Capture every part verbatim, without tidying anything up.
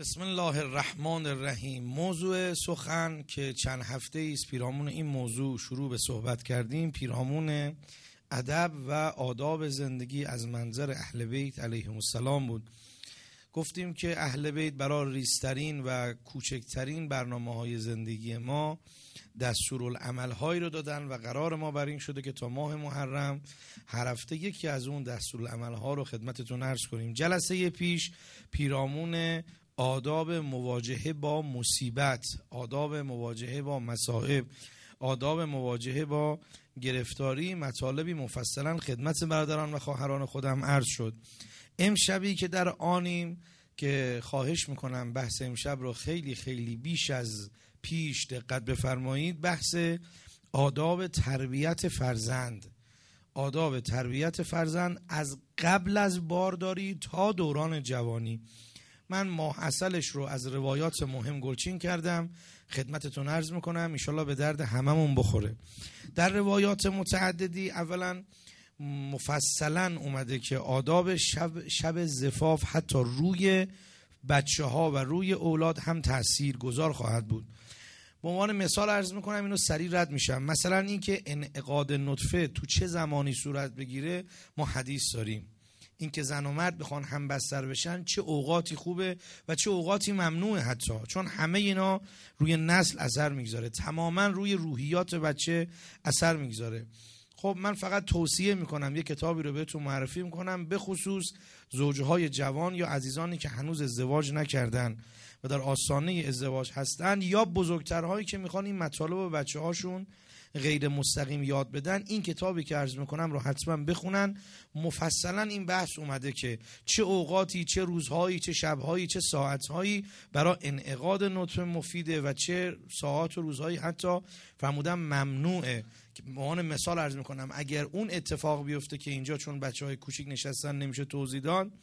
بسم الله الرحمن الرحیم. موضوع سخن که چند هفته ایست پیرامون این موضوع شروع به صحبت کردیم، پیرامون ادب و آداب زندگی از منظر اهل بیت علیهم السلام بود. گفتیم که اهل بیت برای ریزترین و کوچکترین برنامه‌های زندگی ما دستورالعمل‌هایی رو دادن و قرار ما بر این شده که تا ماه محرم هر هفته یکی از اون دستورالعمل‌ها رو خدمتتون عرض کنیم. جلسه پیش پیرامون آداب مواجهه با مصیبت، آداب مواجهه با مصائب، آداب مواجهه با گرفتاری مطالبی مفصلا خدمت برادران و خواهران خودم عرض شد. امشبی که در آنیم که خواهش میکنم بحث امشب رو خیلی خیلی بیش از پیش دقت بفرمایید، بحث آداب تربیت فرزند. آداب تربیت فرزند از قبل از بارداری تا دوران جوانی. من ماه عسلش رو از روایات مهم گلچین کردم، خدمتتون عرض میکنم، انشالله به درد هممون بخوره. در روایات متعددی اولا مفصلا اومده که آداب شب, شب زفاف حتی روی بچه ها و روی اولاد هم تأثیر گذار خواهد بود. به عنوان مثال عرض میکنم، اینو سریع رد میشم. مثلا این که انعقاد نطفه تو چه زمانی صورت بگیره ما حدیث داریم. این که زن و مرد بخوان هم بستر بشن چه اوقاتی خوبه و چه اوقاتی ممنوعه، حتی چون همه اینا روی نسل اثر میگذاره، تماما روی روحیات بچه اثر میگذاره. خب من فقط توصیه میکنم یه کتابی رو بهتون معرفی میکنم، به خصوص زوجهای جوان یا عزیزانی که هنوز ازدواج نکردن و در آستانه ازدواج هستن، یا بزرگترهایی که میخوان این مطالب به بچه هاشون غیر مستقیم یاد بدن. این کتابی که عرض میکنم رو حتما بخونن. مفصلا این بحث اومده که چه اوقاتی، چه روزهایی، چه شبهایی، چه ساعتهایی برای انعقاد نطفه مفیده و چه ساعات و روزهایی حتی فرمودم ممنوعه. به عنوان مثال عرض میکنم اگر اون اتفاق بیفته که اینجا چون بچه های کوچیک نشستن نمیشه توضیح داد،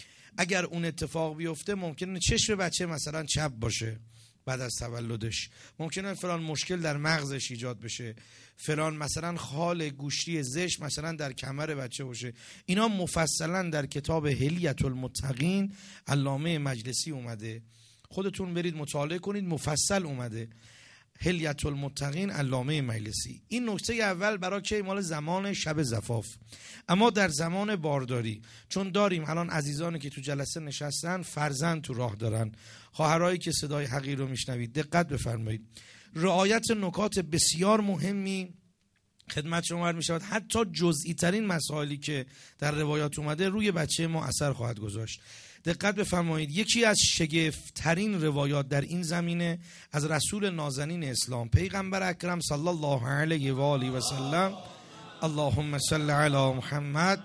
اگر اون اتفاق بیفته ممکنه چشم بچه مثلا چپ باشه بعد از تولدش، ممکنه فلان مشکل در مغزش ایجاد بشه، فلان مثلا خال گوشتی زشت مثلا در کمر بچه باشه. اینا مفصلا در کتاب حلیة المتقین علامه مجلسی اومده، خودتون برید مطالعه کنید، مفصل اومده. حلیة المتقین علامه مجلسی. این نکته اول برای که مال زمان شب زفاف. اما در زمان بارداری، چون داریم الان عزیزانی که تو جلسه نشستن فرزند تو راه دارن، خواهرایی که صدای حقیر رو میشنوید دقت بفرمایید، رعایت نکات بسیار مهمی خدمت شما عرض میشود. حتی جزئی ترین مسائلی که در روایات اومده روی بچه ما اثر خواهد گذاشت. دقت بفرمایید، یکی از شگفت‌ترین روایات در این زمینه از رسول نازنین اسلام پیغمبر اکرم صلی الله علیه و آله و سلم، اللهم صل علی محمد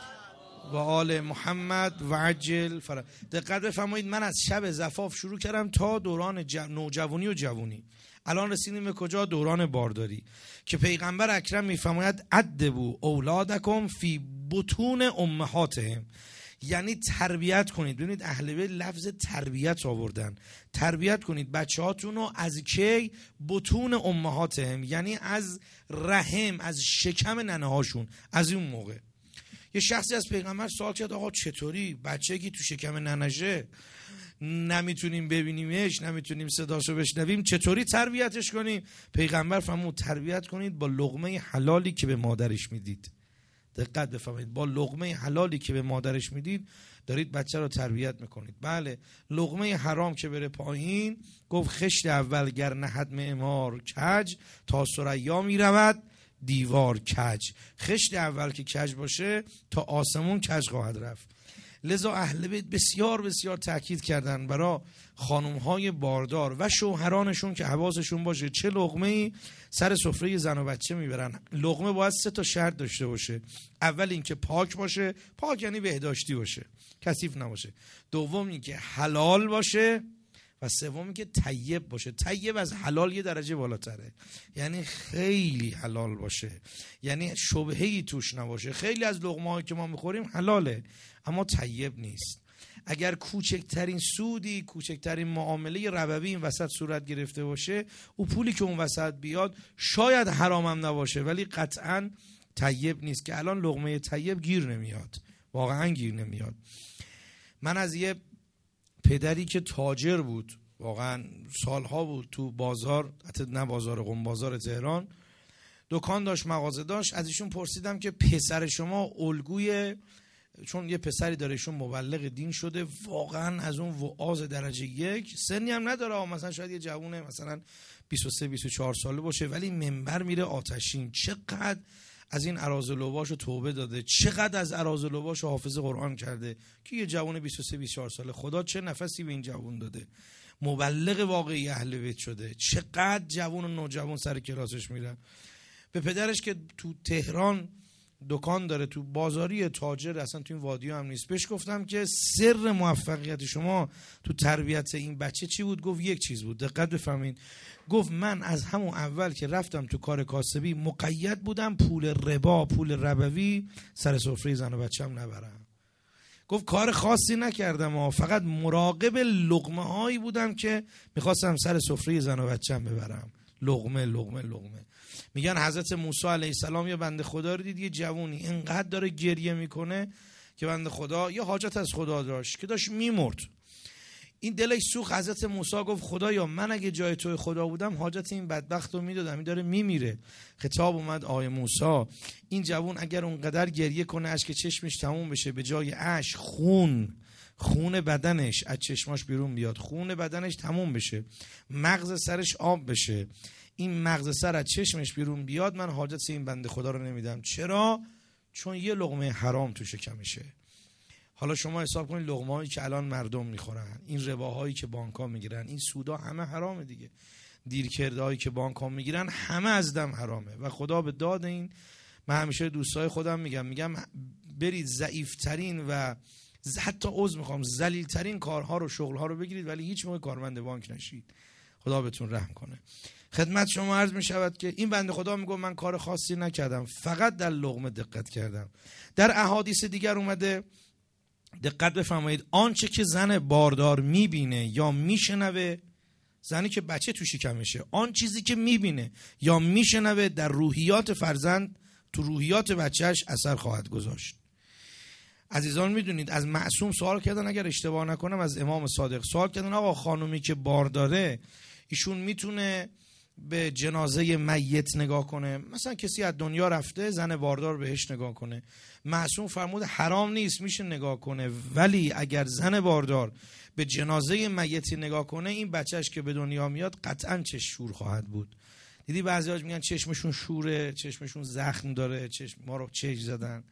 و آل محمد و عجل فرج. دقت بفرمایید، من از شب زفاف شروع کردم تا دوران نوجوانی و جوانی، الان رسیدیم به کجا؟ دوران بارداری، که پیغمبر اکرم میفرماید ادبوا اولادکم فی بطون امهاتهم، یعنی تربیت کنید. ببینید اهل بیت لفظ تربیت آوردن، تربیت کنید بچه هاتون رو از کی؟ بطون امهاتهم، یعنی از رحم، از شکم ننه هاشون. از اون موقع یه شخصی از پیغمبر سوال کرد آقا چطوری بچه که تو شکم ننشه نمیتونیم ببینیمش، نمیتونیم صداشو بشنویم، چطوری تربیتش کنیم؟ پیغمبر فرمود تربیت کنید با لقمه حلالی که به مادرش میدید. دقت بفرمایید، با لقمه حلالی که به مادرش میدید دارید بچه رو تربیت میکنید. بله، لقمه حرام که بره پایین، گفت خشت اول گر نهد معمار کج، تا ثریا میرود دیوار کج. خشت اول که کج باشه تا آسمون کج خواهد رفت. لذا اهل بیت بسیار بسیار تاکید کردن برای خانم‌های باردار و شوهرانشون که حواسشون باشه چه لقمه‌ای سر سفره زن و بچه میبرن. لقمه باید سه تا شرط داشته باشه. اول اینکه پاک باشه، پاک یعنی بهداشتی باشه، کثیف نباشه. دوم اینکه حلال باشه و سوم اینکه طیب باشه. طیب از حلال یه درجه بالاتره، یعنی خیلی حلال باشه، یعنی شبهه‌ای توش نباشه. خیلی از لقمه‌هایی که ما میخوریم حلاله اما طیب نیست. اگر کوچکترین سودی، کوچکترین معامله ربوی این وسط صورت گرفته باشه، او پولی که اون وسط بیاد شاید حرامم نباشه ولی قطعاً طیب نیست، که الان لقمه طیب گیر نمیاد، واقعاً گیر نمیاد. من از یه پدری که تاجر بود، واقعا سالها بود تو بازار، حتی نه بازار قم، بازار تهران دکان داشت، مغازه داشت. از ایشون پرسیدم که پسر شما الگوی، چون یه پسری داره ایشون مبلغ دین شده، واقعا از اون وعاظ درجه یک، سنی هم نداره، مثلا شاید یه جوونه مثلا بیست و سه بیست و چهار ساله باشه، ولی منبر میره آتشین. چقدر از این اراذلوباشو توبه داده، چقدر از اراذلوباشو حافظ قرآن کرده که یه جوون بیست و سه بیست و چهار ساله، خدا چه نفسی به این جوون داده، مبلغ واقعی اهل بیت شده. چقدر جوون و نوجوان سر کلاسش میرن. به پدرش که تو تهران دکان داره، تو بازاری تاجر، اصلا تو این وادی هم نیست، بهش گفتم که سر موفقیت شما تو تربیت این بچه چی بود؟ گفت یک چیز بود، دقت بفهمین. گفت من از همون اول که رفتم تو کار کاسبی مقید بودم پول ربا، پول ربوی سر سفره زن و بچه‌م نبرم. گفت کار خاصی نکردم ها، فقط مراقب لقمه هایی بودم که میخواستم سر سفره زن و بچه‌م ببرم. لقمه لقمه لقمه. میگن حضرت موسی علیه السلام یه بنده خدا رو دید، یه جوونی اینقدر داره گریه میکنه که بنده خدا یه حاجت از خدا داشت که داشت میمرد. این دلش سوخت. حضرت موسی گفت خدایا من اگه جای توی خدا بودم حاجت این بدبخت رو میدادم، این داره میمیره. خطاب اومد آیه موسی، این جوون اگر اونقدر گریه کنه اشک چشمش تموم بشه، به جای اشک خون، خون بدنش از چشماش بیرون بیاد، خون بدنش تموم بشه، مغز سرش آب بشه، این مغز سر از چشمش بیرون بیاد، من حاجت این بنده خدا رو نمیدم. چرا؟ چون یه لقمه حرام تو شکمشه. حالا شما حساب کنید لقمه هایی که الان مردم میخورن، این رباهایی که بانک ها میگیرن، این سودا همه حرامه دیگه. دیرکرده هایی که بانک ها میگیرن همه از دم حرامه و خدا به داد این. من همیشه دوستای خودم میگم میگم برید ضعیفترین و حتی عذر میخوام ذلیل‌ترین کارها رو، شغلها رو بگیرید، ولی هیچ موقع کارمند بانک نشید، خدا بهتون رحم کنه. خدمت شما عرض می شود که این بنده خدا میگه من کار خاصی نکردم، فقط در لقمه دقت کردم. در احادیث دیگر اومده، دقت بفرمایید، آنچه که زن باردار میبینه یا میشنوه، زنی که بچه تو شکمشه، آن چیزی که میبینه یا میشنوه در روحیات فرزند، تو روحیات بچهش اثر خواهد گذاشت. عزیزان میدونید از معصوم سوال کردن، اگر اشتباه نکنم از امام صادق سوال کردن، آقا خانومی که بارداره ایشون میتونه به جنازه میت نگاه کنه؟ مثلا کسی از دنیا رفته، زن باردار بهش نگاه کنه. معصوم فرمود حرام نیست، میشه نگاه کنه، ولی اگر زن باردار به جنازه میتی نگاه کنه، این بچهش که به دنیا میاد قطعا چشم شور خواهد بود. دیدی بعضی‌ها میگن چشمشون شوره، چشمشون زخم داره، چشم ما رو چش زدن.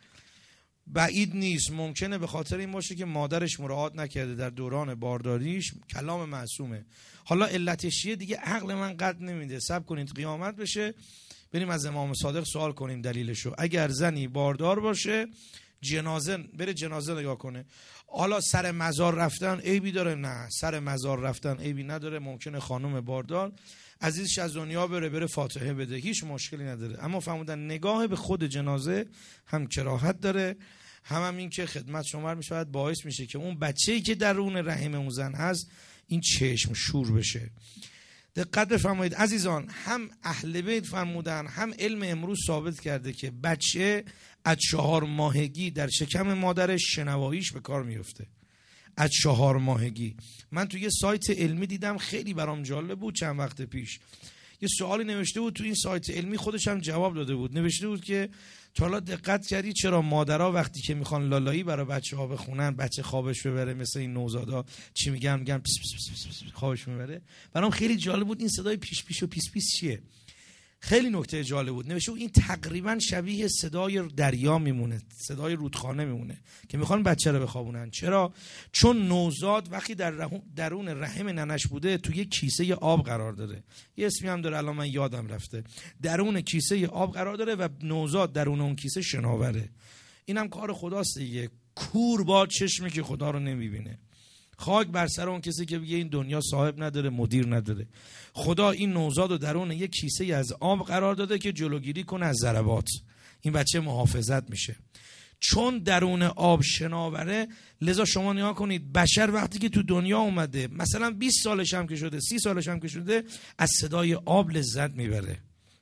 بعید نیست، ممکنه به خاطر این باشه که مادرش مراعات نکرده در دوران بارداریش. کلام معصومه. حالا علتش چیه دیگه عقل من قد نمیده. صبر کنید قیامت بشه بریم از امام صادق سوال کنیم دلیلشو. اگر زنی باردار باشه جنازه بره جنازه نگاه کنه، حالا سر مزار رفتن عیبی داره؟ نه، سر مزار رفتن عیبی نداره. ممکنه خانم باردار عزیزش از دنیا بره بره فاتحه بده، هیچ مشکلی نداره. اما فرمودن نگاه به خود جنازه هم کراهت داره، هم, هم این که خدمت شما می شود باعث میشه که اون بچه‌ای که در درون رحم اون زن هست این چشم شور بشه. دقت بفرمایید عزیزان، هم اهل بیت فرمودن، هم علم امروز ثابت کرده که بچه از چهار ماهگی در شکم مادرش شنواییش به کار میفته. از چهار ماهگی. من تو یه سایت علمی دیدم، خیلی برام جالب بود. چند وقت پیش یه سوالی نوشته بود تو این سایت علمی، خودش هم جواب داده بود. نوشته بود که تا حالا دقت کردی چرا مادرها وقتی که میخوان لالایی برای بچه ها بخونن، بچه خوابش ببره، مثل این نوزادا چی میگن میگن پیس پیس پیس پیس پیس خوابش میبره؟ برام خیلی جالب بود این صدای پیش پیش و پیس پیس چیه. خیلی نکته جالب بود. نوشته این تقریبا شبیه صدای دریا میمونه، صدای رودخانه میمونه که میخوان بچه رو بخوابونن. چرا؟ چون نوزاد وقتی در درون رحم ننش بوده تو یک کیسه آب قرار داره. یه اسمی هم داره الان من یادم رفته. درون کیسه آب قرار داره و نوزاد درون اون کیسه شناوره. اینم کار خداست دیگه. کور با چشمی که خدا رو نمیبینه. خاک بر سر اون کسی که بگه این دنیا صاحب نداره، مدیر نداره. خدا این نوزاد رو درون یک کیسه از آب قرار داده که جلوگیری کنه از ضربات. این بچه محافظت میشه. چون درون آب شناوره، لذا شما نگاه کنید بشر وقتی که تو دنیا اومده، مثلا بیست سالش هم که شده، سی سالش هم که شده، از صدای آب لذت میبره.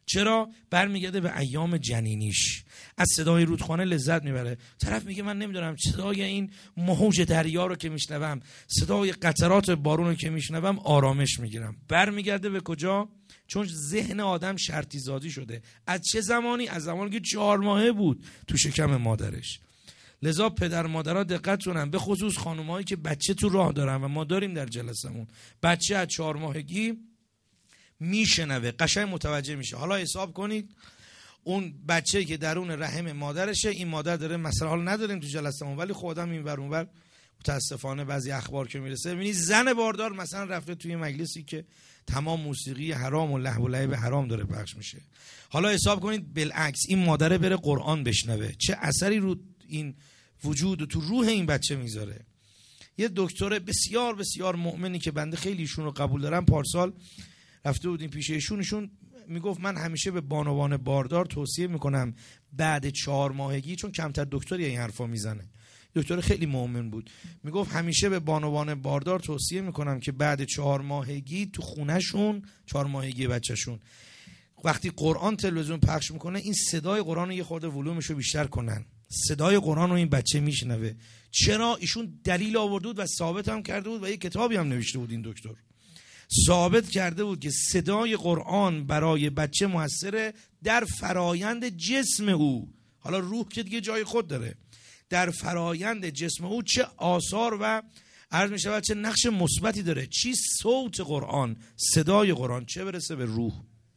چرا؟ برمیگرده به ایام جنینیش، از صدای رودخانه لذت میبره. طرف میگه من نمیدونم صدای این موج دریا رو که میشنوم، صدای قطرات بارون رو که میشنوم آرامش میگیرم. برمیگرده به کجا؟ چون ذهن آدم شرطی زادی شده. از چه زمانی؟ از زمانی که چهار ماهه بود تو شکم مادرش. لذا پدر مادرها دقت کنن، به خصوص خانم‌هایی که بچه تو راه دارن و ما داریم در جلسمون، بچه از چهار ماهگی میشنوه، قشنگ متوجه میشه. حالا حساب کنید اون بچه‌ای که درون رحم مادرشه، این مادر داره مثلا، حالا نداریم تو جلسمون ولی خودم این ور اون ور متاسفانه بعضی اخبار که میرسه ببینید زن باردار مثلا رفته توی مجلسی که تمام موسیقی حرام و لهو و لعب حرام داره پخش میشه. حالا حساب کنید بالعکس این مادره بره قرآن بشنوه، چه اثری رو این وجود و تو روح این بچه میذاره. یه دکتر بسیار بسیار مؤمنی که بنده خیلی ایشون رو قبول دارم، پارسال رفته بودیم پیش ایشون، ایشون میگفت من همیشه به بانوان باردار توصیه میکنم بعد چهار ماهگی، چون کمتر دکتری این حرفا میزنه، دکتر خیلی مؤمن بود، میگفت همیشه به بانوان باردار توصیه میکنم که بعد چهار ماهگی تو خونهشون، چهار ماهگی بچهشون، وقتی قرآن تلویزیون پخش میکنه این صدای قرآن رو یه خورده ولومشو بیشتر کنن، صدای قرآن رو این بچه میشنوه. چرا؟ ایشون دلیل آورده بود و ثابت هم کرده بود و یه کتابی هم نوشته بود، این دکتر ثابت کرده بود که صدای قرآن برای بچه موثره در فرایند جسم او. حالا روح که دیگه جای خود داره، در فرایند جسم او چه آثار و عرض می شود چه نقش مثبتی داره. چی؟ صوت قرآن، صدای قرآن، چه برسه به روح.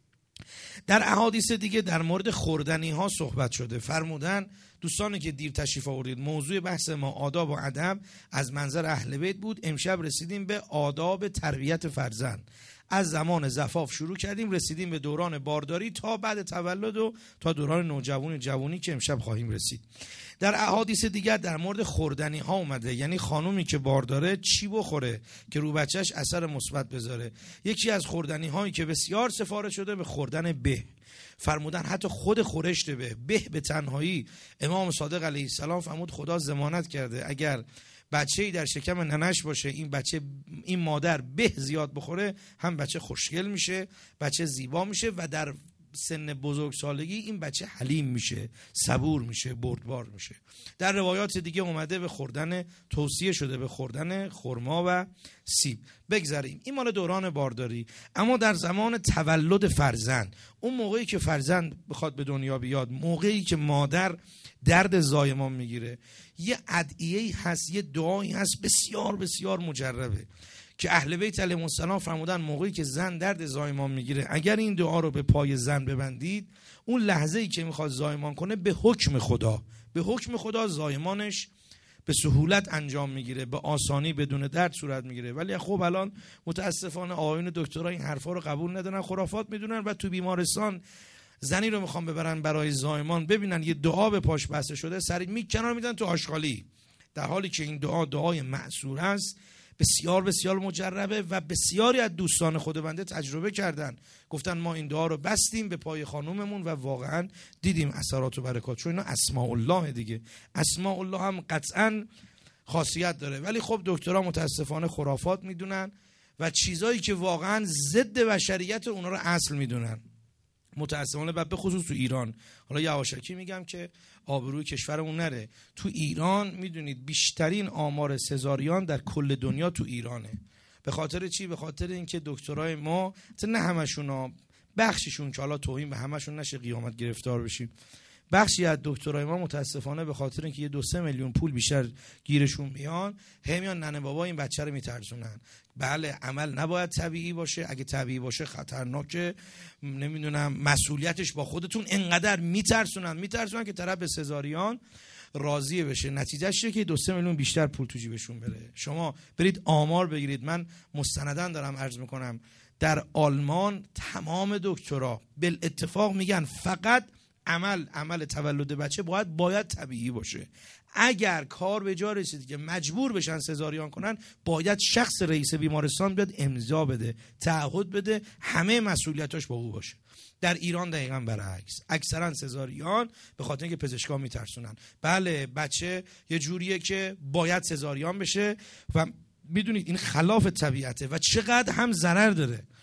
در احادیث دیگه در مورد خوردنی ها صحبت شده، فرمودن دوستانی که دیر تشریف آوردید موضوع بحث ما آداب و ادب از منظر اهل بیت بود. امشب رسیدیم به آداب تربیت فرزند، از زمان زفاف شروع کردیم رسیدیم به دوران بارداری تا بعد تولد و تا دوران نوجوانی جوانی که امشب خواهیم رسید. در احادیث دیگر در مورد خوردنی ها اومده، یعنی خانومی که بارداره چی بخوره که رو بچهش اثر مثبت بذاره. یکی از خوردنی هایی که بسیار سفارش شده به خوردن به، فرمودن حتی خود خورشت به به به تنهایی. امام صادق علیه السلام فرمود خدا ضمانت کرده اگر بچه‌ای در شکم ننش باشه این بچه این مادر به زیاد بخوره، هم بچه خوشگل میشه، بچه زیبا میشه و در سن بزرگسالگی این بچه حلیم میشه، صبور میشه، بردبار میشه. در روایات دیگه اومده به خوردن، توصیه شده به خوردن خرما و سیب. بگذاریم این مال دوران بارداری. اما در زمان تولد فرزند، اون موقعی که فرزند بخواد به دنیا بیاد، موقعی که مادر درد زایمان میگیره، یه ادعیه‌ای هست، یه دعایی هست بسیار بسیار مجربه که اهل بیت علیهم السلام فرمودن موقعی که زن درد زایمان میگیره اگر این دعا رو به پای زن ببندید، اون لحظه‌ای که میخواد زایمان کنه به حکم خدا، به حکم خدا زایمانش به سهولت انجام میگیره، به آسانی بدون درد صورت میگیره. ولی خب الان متاسفانه آقایون دکترها این حرفا رو قبول ندارن، خرافات میدونن و تو بیمارستان زنی رو میخوام ببرن برای زایمان، ببینن یه دعا به پاش بسته شده سری میکنن میدن تو آشغالی، در حالی که این دعا دعای معصور است، بسیار بسیار مجربه و بسیاری از دوستان خود بنده تجربه کردن، گفتن ما این دعا رو بستیم به پای خانوممون و واقعا دیدیم اثرات و برکات. چون اینا اسماء الله دیگه، اسماء الله هم قطعا خاصیت داره، ولی خب دکترها متاسفانه خرافات میدونن و چیزایی که واقعا ضد بشریت اونا رو اصل میدونن متاسفانه. و به خصوص تو ایران، حالا یواشکی میگم که آبروی کشورمون نره، تو ایران میدونید بیشترین آمار سزاریان در کل دنیا تو ایرانه. به خاطر چی؟ به خاطر اینکه دکترای ما، نه همشون، بخششون، که حالا توهین به همشون نشه قیامت گرفتار بشیم، بخشی از دکترای ما متاسفانه به خاطر اینکه یه دو سه میلیون پول بیشتر گیرشون میان، همیان ننه بابا این بچه رو میترسونن. بله عمل نباید طبیعی باشه، اگه طبیعی باشه خطرناکه، نمیدونم مسئولیتش با خودتون. انقدر میترسونن میترسونن که طرف به سزاریان راضی بشه، نتیجهش که دو سه میلیون بیشتر پول تو جیبشون بره. شما برید آمار بگیرید، من مستنداً دارم عرض میکنم، در آلمان تمام دکترها بالاتفاق میگن فقط عمل عمل تولد بچه باید باید طبیعی باشه. اگر کار به جا رسید که مجبور بشن سزاریان کنن، باید شخص رئیس بیمارستان بیاد امضا بده، تعهد بده، همه مسئولیتاش با او باشه. در ایران دقیقاً برعکس، اکثرا سزاریان به خاطر اینکه پزشکا میترسونن. بله بچه یه جوریه که باید سزاریان بشه و میدونید این خلاف طبیعته و چقدر هم ضرر داره.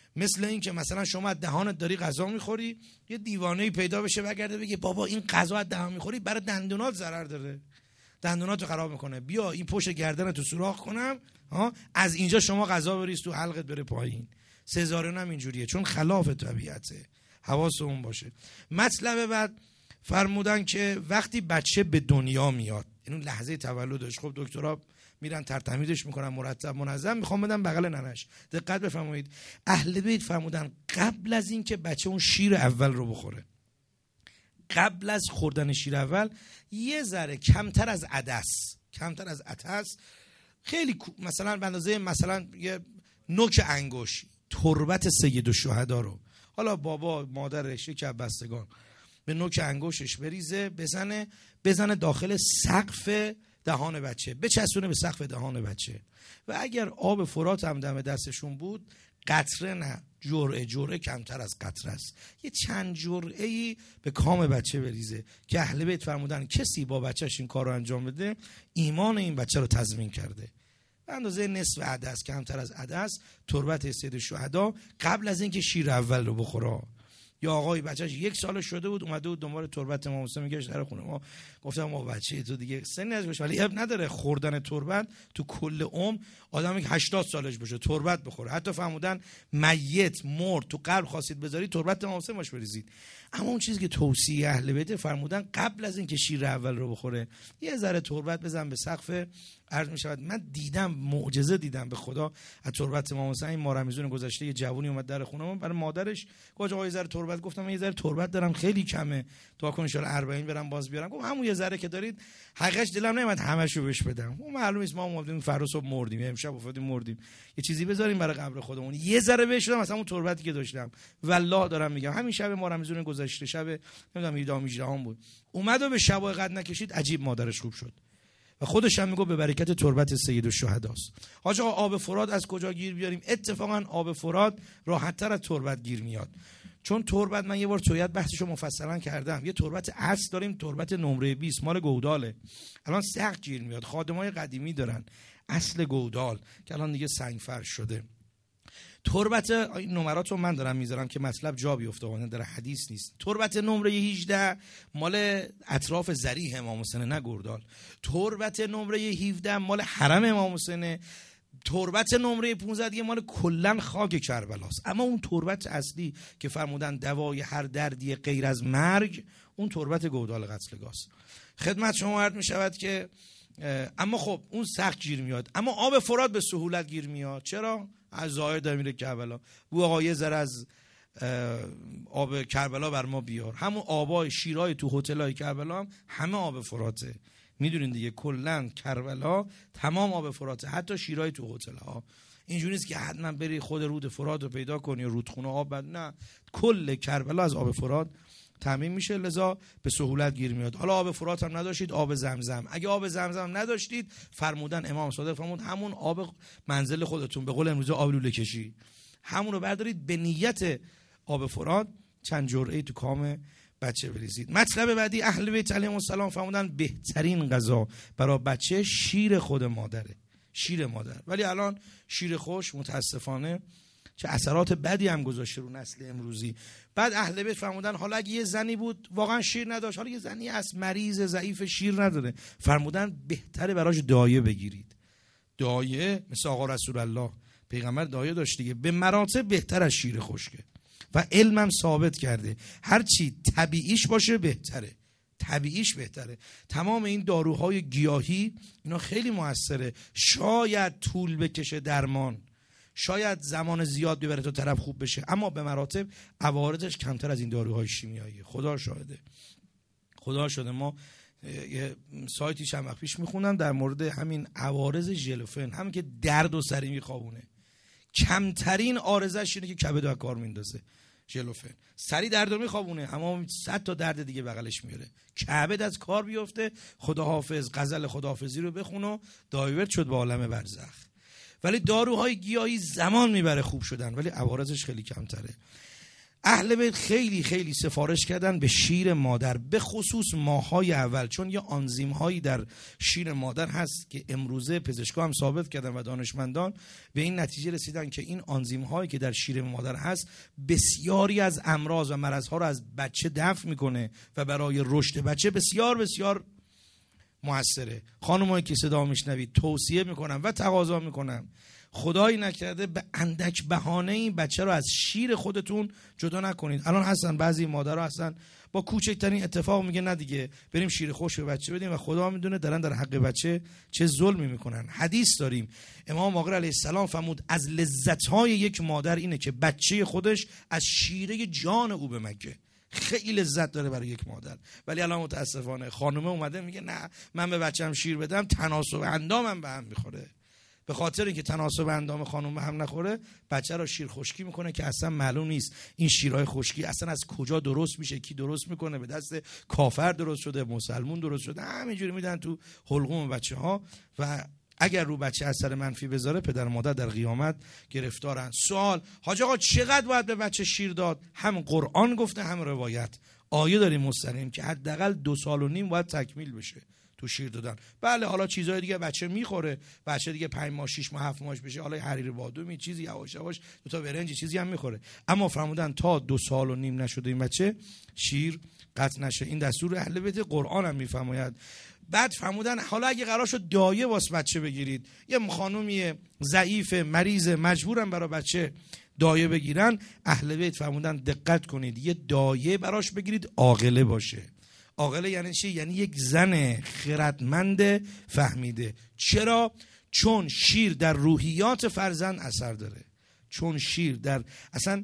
مثل این که مثلا شما از دهانت داری غذا میخوری، یه دیوانه‌ای پیدا بشه بگرده بگه بابا این غذا از دهان میخوری برای دندونات ضرر داره، دندوناتو خراب میکنه، بیا این پشت گردنتو سوراخ کنم ها، از اینجا شما غذا بریز تو حلقت بره پایین. سزارین هم اینجوریه چون خلاف طبیعته، حواسمون باشه. مطلب بعد فرمودن که وقتی بچه به دنیا میاد، این لحظه تولدش، خب دکترها میرن ترتمیزش میکنن مرتب منظم، میخوام بدم بغل ننش. دقت بفرمایید، اهل بیت فرمودن قبل از این که بچه اون شیر اول رو بخوره، قبل از خوردن شیر اول یه ذره کمتر از عدس، کمتر از عدس، خیلی مثلا به اندازه مثلا یه نوک انگوش، تربت سید الشهدا رو، حالا بابا مادرش یک بستگان به نوک انگوشش بریزه، بزنه بزنه داخل سقف دهان بچه، بچسبونه به سقف دهان بچه. و اگر آب فرات هم دم دستشون بود، قطره نه، جرعه، جرعه کمتر از قطره است، یه چند جرعه‌ای به کام بچه بریزه که اهل بیت فرمودن کسی با بچهش این کار رو انجام بده ایمان این بچه رو تضمین کرده. به اندازه نصف عدس، کمتر از عدس، تربت سید الشهدا، قبل از اینکه شیر اول رو بخوره. یا آقای بچهش یک سال شده بود اومده بود دنبال تربت امام حسین میگشت در خونه ما، گفتم ما بچه تو دیگه سنی ازش باشه، ولی اب نداره خوردن تربت تو کل عمر، آدمی که هشتاد سالش باشه تربت بخوره. حتی فرمودن میت مرد تو قلب خواستید بذاری تربت امام حسین باش بریزید. اما اون چیزی که توصیه اهل بیت فرمودن قبل از اینکه شیر اول رو بخوره یه ذره تربت بزن به سقف. عرض می‌شود من دیدم، معجزه دیدم به خدا از تربت امام حسین. ماه رمضان گذشته یه جوونی اومد در خونمون برای مادرش، گفت آقا یه ذره تربت. گفتم من یه ذره تربت دارم خیلی کمه، دعا کن ان شاء الله اربعین برام باز بیارم. گفت همون یه ذره که دارید. حقیقتش دلم نمیاد همشو بهش بدم، اون معلومه است ما اومدیم فردا صبح مردیم، امشب افتادیم مردیم، یه چیزی بذاریم برای قبر خودمون. یه ذره بهش دادم مثلا اون تربتی که داشتم، والله دارم میگم همین شب ماه رمضان گذشته، شب نمیدونم هجده هم بود، اومد و به شبای قد نکشید، عجیب مادرش خوب شد. و خودش هم میگه به برکت تربت سید الشهداست. حاج آقا آب فرات از کجا گیر بیاریم؟ اتفاقا آب فرات راحت‌تر از تربت گیر میاد، چون تربت من یه بار تویت بحثشو مفصلا کردم. یه تربت اصل داریم، تربت نمره بیست مال گوداله، الان سخت گیر میاد. خادمای قدیمی دارن اصل گودال که الان دیگه سنگ فرش شده. تربت این نمراتو من دارم میذارم که مطلب جا بیفته، اون در حدیث نیست. تربت نمره هجده مال اطراف ذریح امام حسین، نه گردال. تربت نمره هفده مال حرم امام حسین. تربت نمره پانزده دیگه مال کلن خاک کربلاست. اما اون تربت اصلی که فرمودن دوای هر دردی غیر از مرگ، اون تربت گودال قتلگاست. خدمت شما عرض میشود که اما خب اون سخت گیر میاد، اما آب فرات به سهولت گیر میاد. چرا؟ از ظاهر داره میره کربلا، بو آقا یه ذره از آب کربلا بر ما بیار. همون آبای شیرای تو هتلای کربلا هم همه آب فراته، میدونین دیگه، کلا کربلا تمام آب فراته، حتی شیرای تو هتل‌ها. اینجوری نیست که حتما بری خود رود فرات رو پیدا کنی رودخونه آب بد، نه، کل کربلا از آب فرات تامین میشه، لذا به سهولت گیر میاد. حالا آب فرات هم نداشتید، آب زمزم. اگه آب زمزم نداشتید، فرمودن امام صادق فرمود همون آب منزل خودتون، به قول امروزه آب لوله کشی، همون رو بردارید به نیت آب فرات چند جرعه تو کام بچه بریزید. مطلب بعدی اهل بیت علیهم السلام فرمودن بهترین غذا برای بچه شیر خود مادره، شیر مادر. ولی الان شیر خوش متاسفانه چه اثرات بدی هم گذاشته رو نسل امروزی. بعد اهل بیت فرمودن حالا اگه یه زنی بود واقعا شیر نداشت، حالا یه زنی از مریض ضعیف شیر نداره، فرمودن بهتره براش دایه بگیرید. دایه مثل آقا رسول الله پیغمبر دایه داشت دیگه، به مراتب بهتر از شیر خشکه و علمم ثابت کرده هر چی طبیعیش باشه بهتره، طبیعیش بهتره. تمام این داروهای گیاهی اینا خیلی موثره، شاید طول بکشه درمان، شاید زمان زیاد ببره تا طرف خوب بشه، اما به مراتب عوارضش کمتر از این داروهای شیمیایی. خدا شاهده، خدا شده. ما یه سایتی چند وقت پیش میخونم در مورد همین عوارض ژلوفن، همین که درد و سری میخوابونه، کمترین عارضش اینه که کبد رو کار میندازه. ژلوفن سری درد رو میخوابونه، اما صد تا درد دیگه بغلش میاره. کبد از کار بیفته، خداحافظ، غزل خداحافظی رو بخون و دایورت شد به عالم برزخ. ولی داروهای گیاهی زمان میبره خوب شدن، ولی عوارضش خیلی کمتره. اهل بیت خیلی خیلی سفارش کردن به شیر مادر، به خصوص ماهای اول، چون یه آنزیم هایی در شیر مادر هست که امروزه پزشکا هم ثابت کردن و دانشمندان به این نتیجه رسیدن که این آنزیم هایی که در شیر مادر هست بسیاری از امراض و مرض ها رو از بچه دفع میکنه و برای رشد بچه بسیار بسیار موثره. خانمایی که صدا میشنوید توصیه میکنم و تقاضا میکنم خدایی نکرده به اندک بهانه این بچه رو از شیر خودتون جدا نکنید. الان هستن بعضی مادرها هستن با کوچکترین اتفاق میگه نه دیگه بریم شیر خوش به بچه بدیم و خدا میدونه دارن در حق بچه چه ظلمی میکنن. حدیث داریم امام باقر علیه السلام فرمود از لذت‌های یک مادر اینه که بچه خودش از شیره جان او بمکه. خیلی لذت داره برای یک مادر، ولی الان متاسفانه خانومه اومده میگه نه من به بچه‌م شیر بدم تناسب اندامم به هم میخوره. به خاطر اینکه تناسب اندام خانم به هم نخوره بچه رو شیر خشکی میکنه که اصلا معلوم نیست این شیرهای خشکی اصلا از کجا درست میشه، کی درست میکنه، به دست کافر درست شده، مسلمون درست شده، همینجوری میدن تو حلقوم بچه ها و اگر رو بچه اثر منفی بذاره پدر و مادر در قیامت گرفتارن. سوال حاج آقا چقدر باید به بچه شیر داد؟ هم قرآن گفته هم روایت. آیه داریم مستقیم که حداقل دو سال و نیم باید تکمیل بشه تو شیر دادن. بله حالا چیزای دیگه بچه میخوره، بچه دیگه پنج ماه شش ماه هفت ماهش بشه حالا حریر بادومی چیزی یواش یواش دو تا برنج چیزی هم میخوره، اما فرمودن تا دو سال و نیم نشده این بچه شیر قطع نشه. این دستور اهل بیت قرآن هم میفرماید. بعد فرمودن حالا اگه قرار شد دایه واسه بچه بگیرید، یه خانومی ضعیف مریض مجبورن برای بچه دایه بگیرن، اهل بیت فرمودن دقت کنید یه دایه براش بگیرید عاقله باشه. عاقله یعنی چی؟ یعنی یک زن خردمند فهمیده. چرا؟ چون شیر در روحیات فرزند اثر داره. چون شیر در اصلا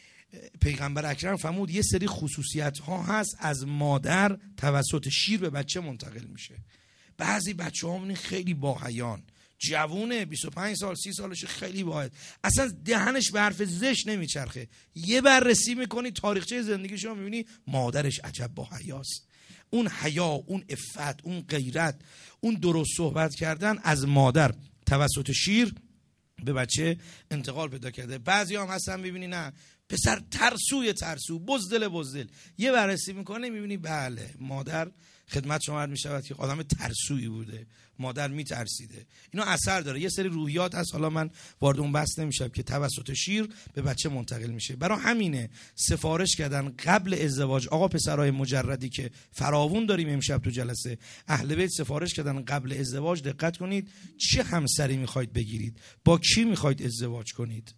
پیغمبر اکرم فرمود یه سری خصوصیت ها هست از مادر توسط شیر به بچه منتقل میشه. بعضی بچه ها خیلی باحیان، جوونه بیست و پنج سال سی سالش خیلی باحال، اصلا دهنش به حرف زشت نمیچرخه، یه بررسی میکنی تاریخچه زندگیش رو میبینی مادرش عجب باحیاست. اون حیا، اون عفت، اون غیرت، اون درست صحبت کردن از مادر توسط شیر به بچه انتقال پیدا کرده. بعضی هم هستن میبینی نه پسر ترسوی ترسو، بزدل بزدل، یه بررسی میکنه میبینی بله مادر خدمت شما عرض میشود که آدم ترسویی بوده، مادر میترسیده. اینا اثر داره. یه سری روحیات هست حالا من وارد اون بحث نمیشم که توسط شیر به بچه منتقل میشه. برای همینه سفارش کردن قبل ازدواج. آقا پسرای مجردی که فراوون داریم امشب تو جلسه، اهل بیت سفارش کردن قبل ازدواج دقت کنید چه همسری میخواید بگیرید، با کی میخواید ازدواج کنید.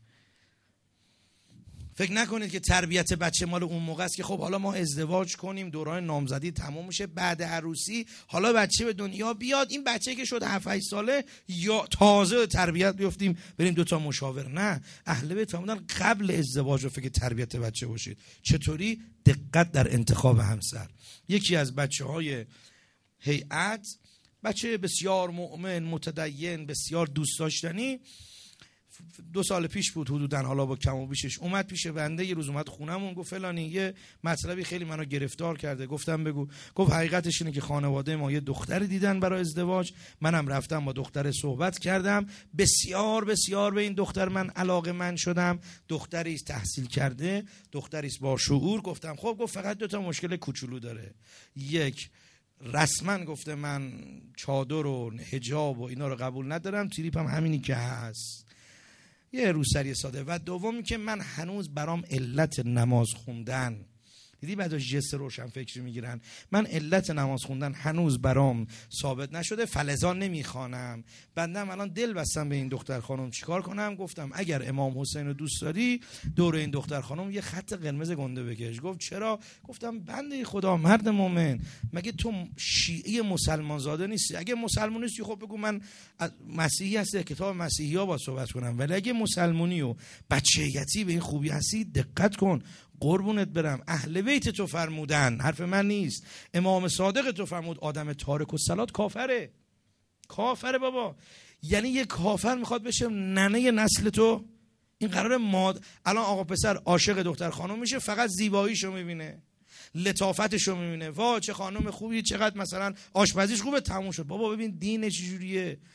فکر نکنید که تربیت بچه مال اون موقع است که خب حالا ما ازدواج کنیم دوران نامزدی تموم میشه بعد عروسی حالا بچه به دنیا بیاد، این بچه که شد هفت هشت ساله یا تازه تربیت بیفتیم بریم دوتا مشاور. نه، اهل بیت فرمودن قبل ازدواج رو فکر تربیت بچه باشید. چطوری؟ دقت در انتخاب همسر. یکی از بچه های هیئت بچه بسیار مؤمن متدین بسیار دوست داشتنی، دو سال پیش بود حدوداً، حالا با کم و بیشش اومد پیش بنده. یه روز اومد خونمون گفت فلانی یه مطلبی خیلی منو گرفتار کرده. گفتم بگو. گفت حقیقتش اینه که خانواده ما یه دختری دیدن برای ازدواج، منم رفتم با دختر صحبت کردم، بسیار بسیار به این دختر من علاقه من شدم. دختری است تحصیل کرده، دختری است با شعور. گفتم خب. گفت فقط دو تا مشکل کوچولو داره. یک، رسما گفته من چادر و حجاب و اینا رو قبول ندارم، تریپم همینی که هست، یه روسری ساده. و دومی که من هنوز برام علت نماز خوندن، دیدی بعد جست روشن فکری میگیرن، من علت نماز خوندن هنوز برام ثابت نشده، فلزان نمیخوانم. بندم الان دل بستم به این دختر خانم چیکار کنم؟ گفتم اگر امام حسین رو دوست داری دور این دختر خانم یه خط قرمز گنده بکش. گفت چرا؟ گفتم بنده خدا مرد مومن، مگه تو شیعه مسلمان زاده نیستی؟ اگه مسلمان نیستی خب بگو من مسیحی هستی، کتاب مسیحی ها با صحبت کنم، ولی اگه مسلمانی و بچه‌یتی به این خوبی هستی دقت کن. قربونت برم، اهل بیت تو فرمودن، حرف من نیست، امام صادق تو فرمود آدم تارک الصلات کافره. کافره بابا. یعنی یه کافر میخواد بشه ننه نسل تو. این قرار ماد الان آقا پسر عاشق دختر خانم میشه، فقط زیباییشو میبینه، لطافتشو میبینه، وا چه خانم خوبی، چقدر مثلا آشپزیش خوبه، تموم شد. بابا ببین دین چجوریه.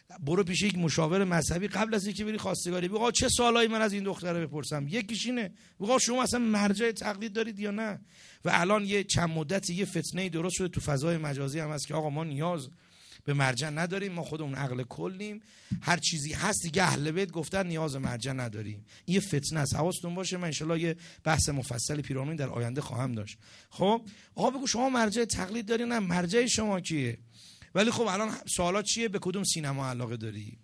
برو پیش یک مشاور مذهبی قبل از اینکه بری خواستگاری بگو چه سوالایی من از این دختره بپرسم. یکیش اینه بگو شما اصلا مرجع تقلید دارید یا نه. و الان یه چند مدتی یه فتنه درست شده تو فضای مجازی هم هست که آقا ما نیاز به مرجع نداریم، ما خودمون عقل کلیم، هر چیزی هست دیگه اهل بیت گفتن نیاز مرجع نداریم. این یه فتنه است، حواستون باشه. من ان شاءالله یه بحث مفصلی پیرامون در آینده خواهم داشت. خب آقا بگو شما مرجع تقلید داری؟ نه، مرجع شما کیه؟ ولی خب الان سوالات چیه؟ به کدوم سینما علاقه داری؟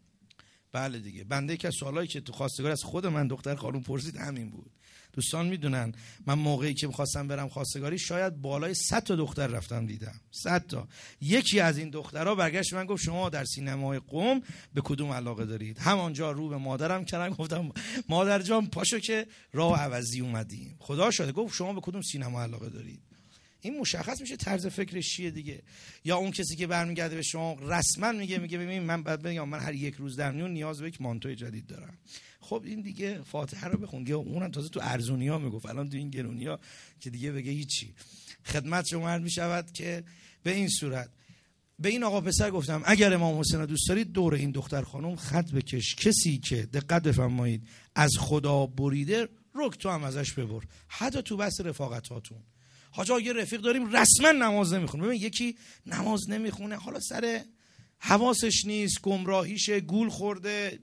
بله دیگه، بنده که سوالایی که تو خواستگاری از خود من دختر خانم پرسید همین بود. دوستان میدونن من موقعی که می‌خواستم برم خواستگاری شاید بالای صد تا دختر رفتم دیدم، صد تا. یکی از این دخترها برگشت من گفت شما در سینمای قم به کدوم علاقه دارید؟ همانجا رو به مادرم کردم گفتم مادر جان پاشو که راه عوضی اومدیم. خدا شده گفت شما به کدوم سینما علاقه دارید؟ این مشخص میشه طرز فکرش چیه دیگه. یا اون کسی که برمیگرده به شما رسما میگه میگه ببین من بعد بگم من هر یک روز در میون نیاز به یک مانتوی جدید دارم. خب این دیگه فاتحه رو بخون. یا اونم تازه تو ارزونیا میگفت، الان تو این گرونیا که دیگه بگه هیچی. خدمت شما عرض میشود که به این صورت به این آقا پسر گفتم اگر امام حسین دوست دارید دور این دختر خانم خط بکش، کسی که دقت بفرمایید از خدا بریده رک تو هم ازش ببر، حتی تو بحث رفاقتاتون. حاجا یه رفیق داریم رسما نماز نمیخونه. ببین یکی نماز نمیخونه حالا سر حواسش نیست، گمراهیشه، گول خورده،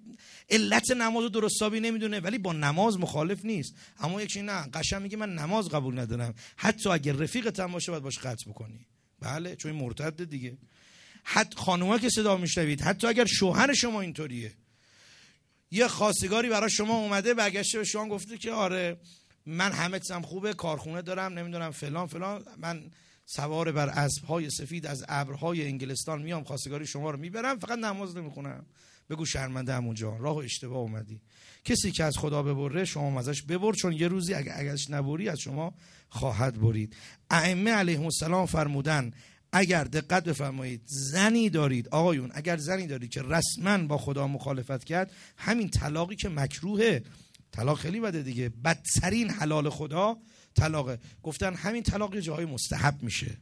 علت نمازو درست حسابی نمیدونه ولی با نماز مخالف نیست. اما یکی نه قشنگ میگه من نماز قبول ندارم، حتی اگر رفیقت هم باشه باید باش قطع بکنی. بله چون مرتد دیگه. حتی خانوما که صدا میشنوید، حتی اگر شوهر شما اینطوریه، یه خواستگاری برای شما اومده برگشته به شما گفته که آره من همه چیزم خوبه، کارخونه دارم، نمیدونم فلان فلان، من سوار بر اسب‌های سفید از ابرهای انگلستان میام خواستگاری شما رو میبرم، فقط نماز نمیخونم. بگو شرمنده عمو جان، راه اشتباه اومدی. کسی که از خدا ببره شما ازش ببر، چون یه روزی اگه اگرش نبری از شما خواهد برید. ائمه علیهم السلام فرمودن اگر دقت بفرمایید زنی دارید آقایون، اگر زنی دارید که رسما با خدا مخالفت کرد، همین طلاقی که مکروهه، طلاق خیلی بده دیگه، بدترین حلال خدا طلاقه، گفتن همین طلاق یه جاهای مستحب میشه.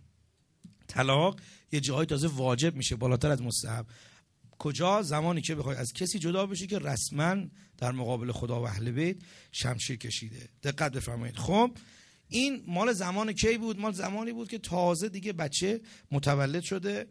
طلاق یه جاهای تازه واجب میشه بالاتر از مستحب. کجا؟ زمانی که بخوای از کسی جدا بشی که رسما در مقابل خدا و اهل بیت شمشیر کشیده. دقت بفرمایید. خب این مال زمان کی بود؟ مال زمانی بود که تازه دیگه بچه متولد شده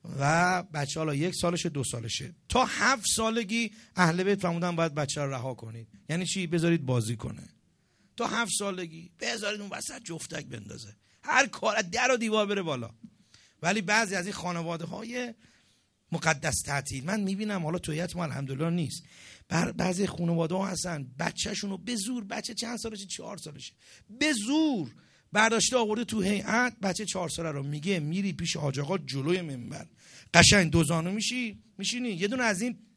و بچه حالا یک سالشه دو سالشه. تا هفت سالگی اهل بیت فرمودن باید بچه رو رها کنید. یعنی چی؟ بذارید بازی کنه. تا هفت سالگی بذارید اون وسط جفتک بندازه، هر کار در و دیوار بره بالا. ولی بعضی از این خانواده های مقدس تعطیل من میبینم، حالا توییت ما الحمدلله نیست، بر بعضی خانواده ها هستن بچه‌شونو به زور، بچه چند سالشه؟ چهار سالشه، به زور برداشته آورده تو هیئت، بچه چهار ساله رو میگه میری پیش حاج آقا جلوی منبر قشنگ دوزانو میشی میشینی. یه دونه از این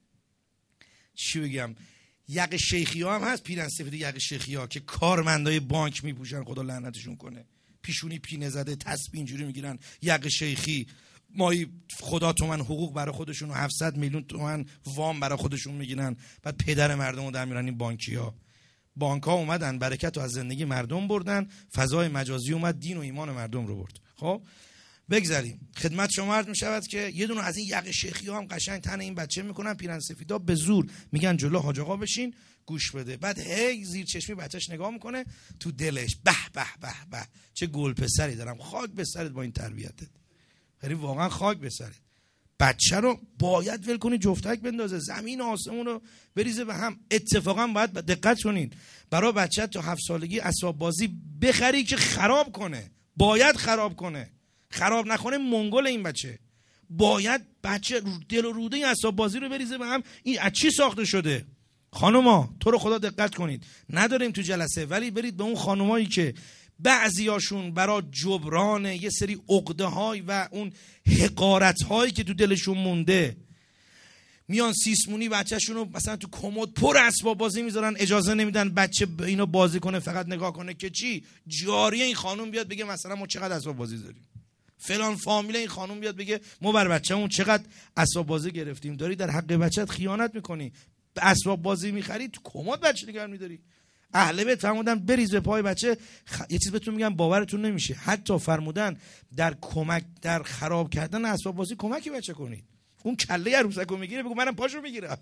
چی بگم یق شیخی ها هم هست، پیرن سفید یق شیخی ها که کارمندای بانک میپوشن، خدا لعنتشون کنه، پیشونی پینه زده، تسبیح اینجوری میگیرن، یق شیخی، مایی خدا تومن حقوق برای خودشون و هفتصد میلیون تومن وام برای خودشون میگیرن، بعد پدر مردم رو در میرن. این بانکی ها بانک ها اومدن برکت رو از زندگی مردم بردن، فضای مجازی اومد دین و ایمان مردم رو برد. خب بگذاریم. خدمت شما عرض میشود که یه دونه از این یق شیخی ها هم قشنگ تن این بچه میکنن، پیرن سفیدا به زور میگن جلو حاج آقا بشین گوش بده. بعد هی زیر چشمی بچهش نگاه میکنه، تو دلش به به به به چه گل پسری دارم، خاک به سرت با این تربیتت، خیلی واقعا خاک به سرت. بچه رو باید ول کنی جفتک بندازه، زمین و آسمون رو بریزه به هم. اتفاقا باید دقت کنین برای بچه تا هفت سالگی اسباب بازی بخری که خراب کنه، باید خراب کنه، خراب نکنه منگل این بچه. باید بچه دل و روده این اسباب بازی رو بریزه به هم. این از چی ساخته شده؟ خانوما تو رو خدا دقت کنید، نداریم تو جلسه، ولی برید به اون خانومایی که بعضیاشون برای جبران یه سری عقده های و اون حقارت هایی که تو دلشون مونده میان سیسمونی بچه‌شون رو مثلا تو کمد پر اسباب بازی میذارن، اجازه نمیدن بچه اینو بازی کنه، فقط نگاه کنه که چی جاری این خانم بیاد بگه مثلا ما چقدر اسباب بازی داریم، فلان فامیل این خانم بیاد بگه ما بر بچه‌مون چقدر اسباب بازی گرفتیم. داری در حق بچت خیانت میکنی. اسباب بازی میخری تو کمد بچه نگار میداری. اهل بیت فرمودن بریز به پای بچه. خ... یه چیز بهتون میگم باورتون نمیشه، حتی فرمودن در کمک در خراب کردن اسباب بازی کمکی بچه کنید. اون کله عروسکو میگیره بگو منم پاشو میگیرم.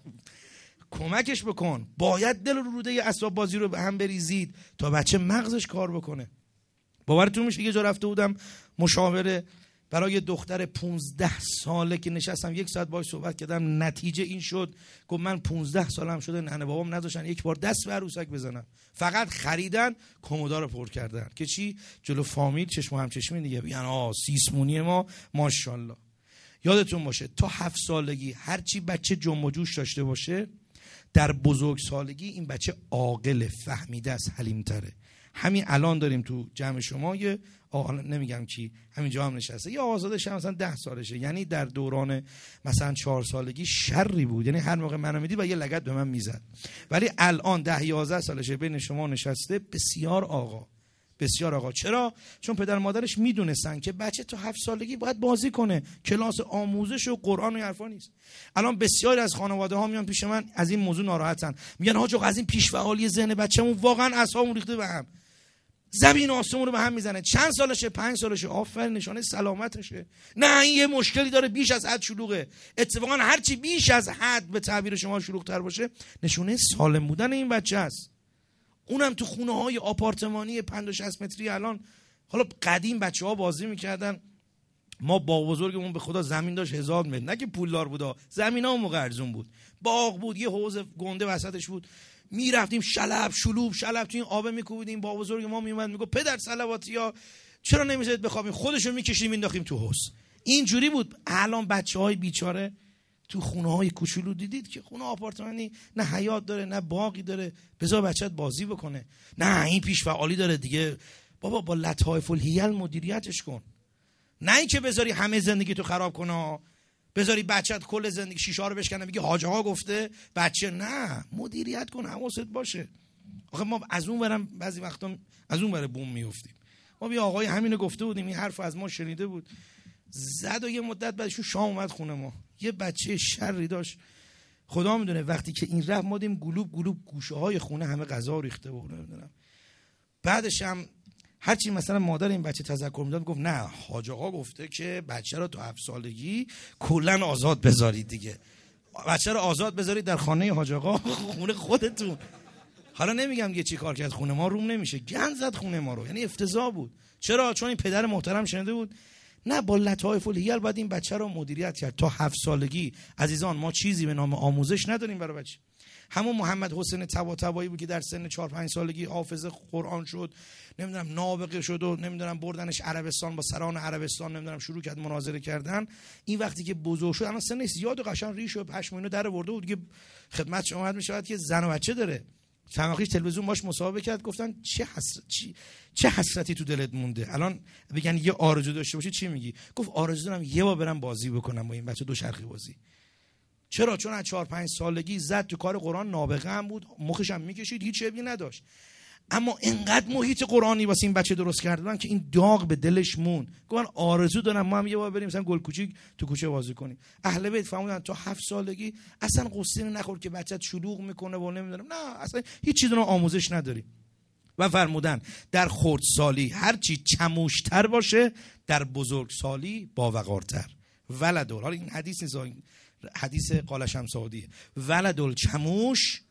کمکش بکن. باید دل رو روده اسباب بازی رو به هم بریزید تا بچه مغزش کار بکنه. باورتون میشه یه جا رفته بودم مشاوره برای دختر پونزده ساله که نشستم یک ساعت باهاش صحبت کردم، نتیجه این شد گفت من پونزده سالم شده ننه بابام نذاشتن یک بار دست به عروسک بزنم، فقط خریدن کمودا رو پر کردن که چی جلو فامیل چشم و همچشمی دیگه بگن آ سیسمونی ما ماشاءالله. یادتون باشه تا هفت سالگی هرچی بچه جنب و جوش داشته باشه در بزرگ سالگی این بچه عاقل فهمیده است، حلیم‌تره. همین الان داریم تو جمع شما یه آقا نمیگم کی همینجا هم نشسته یا آزادش هم مثلا ده سالشه، یعنی در دوران مثلا چهار سالگی شری بود، یعنی هر موقع منو میدید و یه لگد به من میزد، ولی الان ده یازده سالشه بین شما نشسته، بسیار آقا بسیار آقا. چرا؟ چون پدر مادرش میدونستن که بچه تو هفت سالگی باید بازی کنه، کلاس آموزش و قرآن و حرفا نیست. الان بسیاری از خانواده ها میان پیش من از این موضوع ناراحتن، میگن حاج آقا از این پیش‌فعالی ذهن بچه‌مون واقعا اعصابمون ریخته به هم، زمین و آسمون رو به هم میزنه. چند سالشه؟ پنج سالشه. آفرین، نشانه سلامتشه. نه این یه مشکلی داره، بیش از حد شلوغه. اتفاقا هرچی بیش از حد به تعبیر شما شلوغ‌تر باشه نشونه سالم بودن این بچه است. اونم تو خونه های آپارتمانی پنجاه شصت متری. الان حالا قدیم بچه ها بازی میکردن، ما با بزرگمون به خدا زمین داشت هزار متر، نه که پولدار بودا، زمین ها موقع ارزون بود، باغ بود، یه حوض گنده وسطش بود، میرفتیم شلب شلوب شلب تو این آبه میکوبیدیم. با بزرگ ما میومد میگه پدر صلواتیا چرا نمیذارید بخوابیم، خودشو میکشیم مینداخیم تو حوض. اینجوری بود. الان بچهای بیچاره تو خونه های کوچولو دیدید که خونه آپارتمانی نه حیاط داره نه باغی داره، بذار بچت بازی بکنه. نه این پیش فعالی داره دیگه، بابا با لطایف الحیل مدیریتش کن، نه این که بذاری همه زندگی تو خراب کنه، بذاری بچت کل زندگی شیشه ها رو بشکنه میگه حاج آقا گفته بچه. نه، مدیریت کن، حواست باشه. آخه ما از اون برم بعضی وقتا از اون بره بوم میافتیم. ما بیا آقای همینو گفته بودیم، این حرف از ما شنیده بود، زد و یه مدت بعدش شام اومد خونه ما، یه بچه شری داشت خدا میدونه. وقتی که این رفت ما دیدیم گلوب گلوب گوشه های خونه همه غذا ریخته بود، نمیدونم. بعدش هم هرچی مثلا مادر این بچه تذکر میداد گفت نه حاج آقا گفته که بچه رو تو هفت سالگی کلا آزاد بذارید دیگه، بچه رو آزاد بذارید در خانه حاج آقا، خونه خودتون. حالا نمیگم دیگه چی کار کرد، خونه ما روم نمیشه، گند زد خونه ما رو، یعنی افتضاح بود. چرا؟ چون این پدر محترم شنیده بود نه با لطایف الحیل باید این بچه رو مدیریت کرد تا هفت سالگی. عزیزان ما چیزی به نام آموزش نداریم برای بچه. همون محمد حسین طباطبایی بود که در سن چهار پنج سالگی حافظ قرآن شد، نمیدونم نابغه شد و نمیدونم بردنش عربستان، با سران عربستان نمیدونم شروع کرد مناظره کردن. این وقتی که بزرگ شد الان سنش زیاد و قشنگ ریش و پشم اینو در آورده بود دیگه، خدمت شما عرض می‌شود که زن و بچه داره. چند تلویزیون باش مصاحبه کرد، گفتن چه حسرت چی چه حسرتی تو دلت مونده، الان بگن یه آرزو داشته باشی چی میگی؟ گفت آرزو دارم یه بار برم بازی بکنم با این بچه دو چرخی بازی. چرا؟ چون از چهار پنج سالگی زد تو کار قرآن، نابغه هم بود، مخش هم میکشید، هیچ عیبی نداشت، اما اینقدر محیط قرآنی واسه این بچه درست کردن که این داغ به دلش مون. گفتن آرزو دارم ما هم یه بار بریم مثلا گل کوچیک تو کوچه بازی کنیم. اهل بیت فهمیدن تا هفت سالگی اصلا قصه نخور که بچت شلوغ میکنه و نمیدونم، نه اصلا هیچ چیزی رو آموزش نداری. و فرمودن در خردسالی هر چی چموشتر باشه در بزرگسالی باوقارتر. ولدول، حالا این حدیث نیست، حدیث قال شمسادیه، ولدول چموش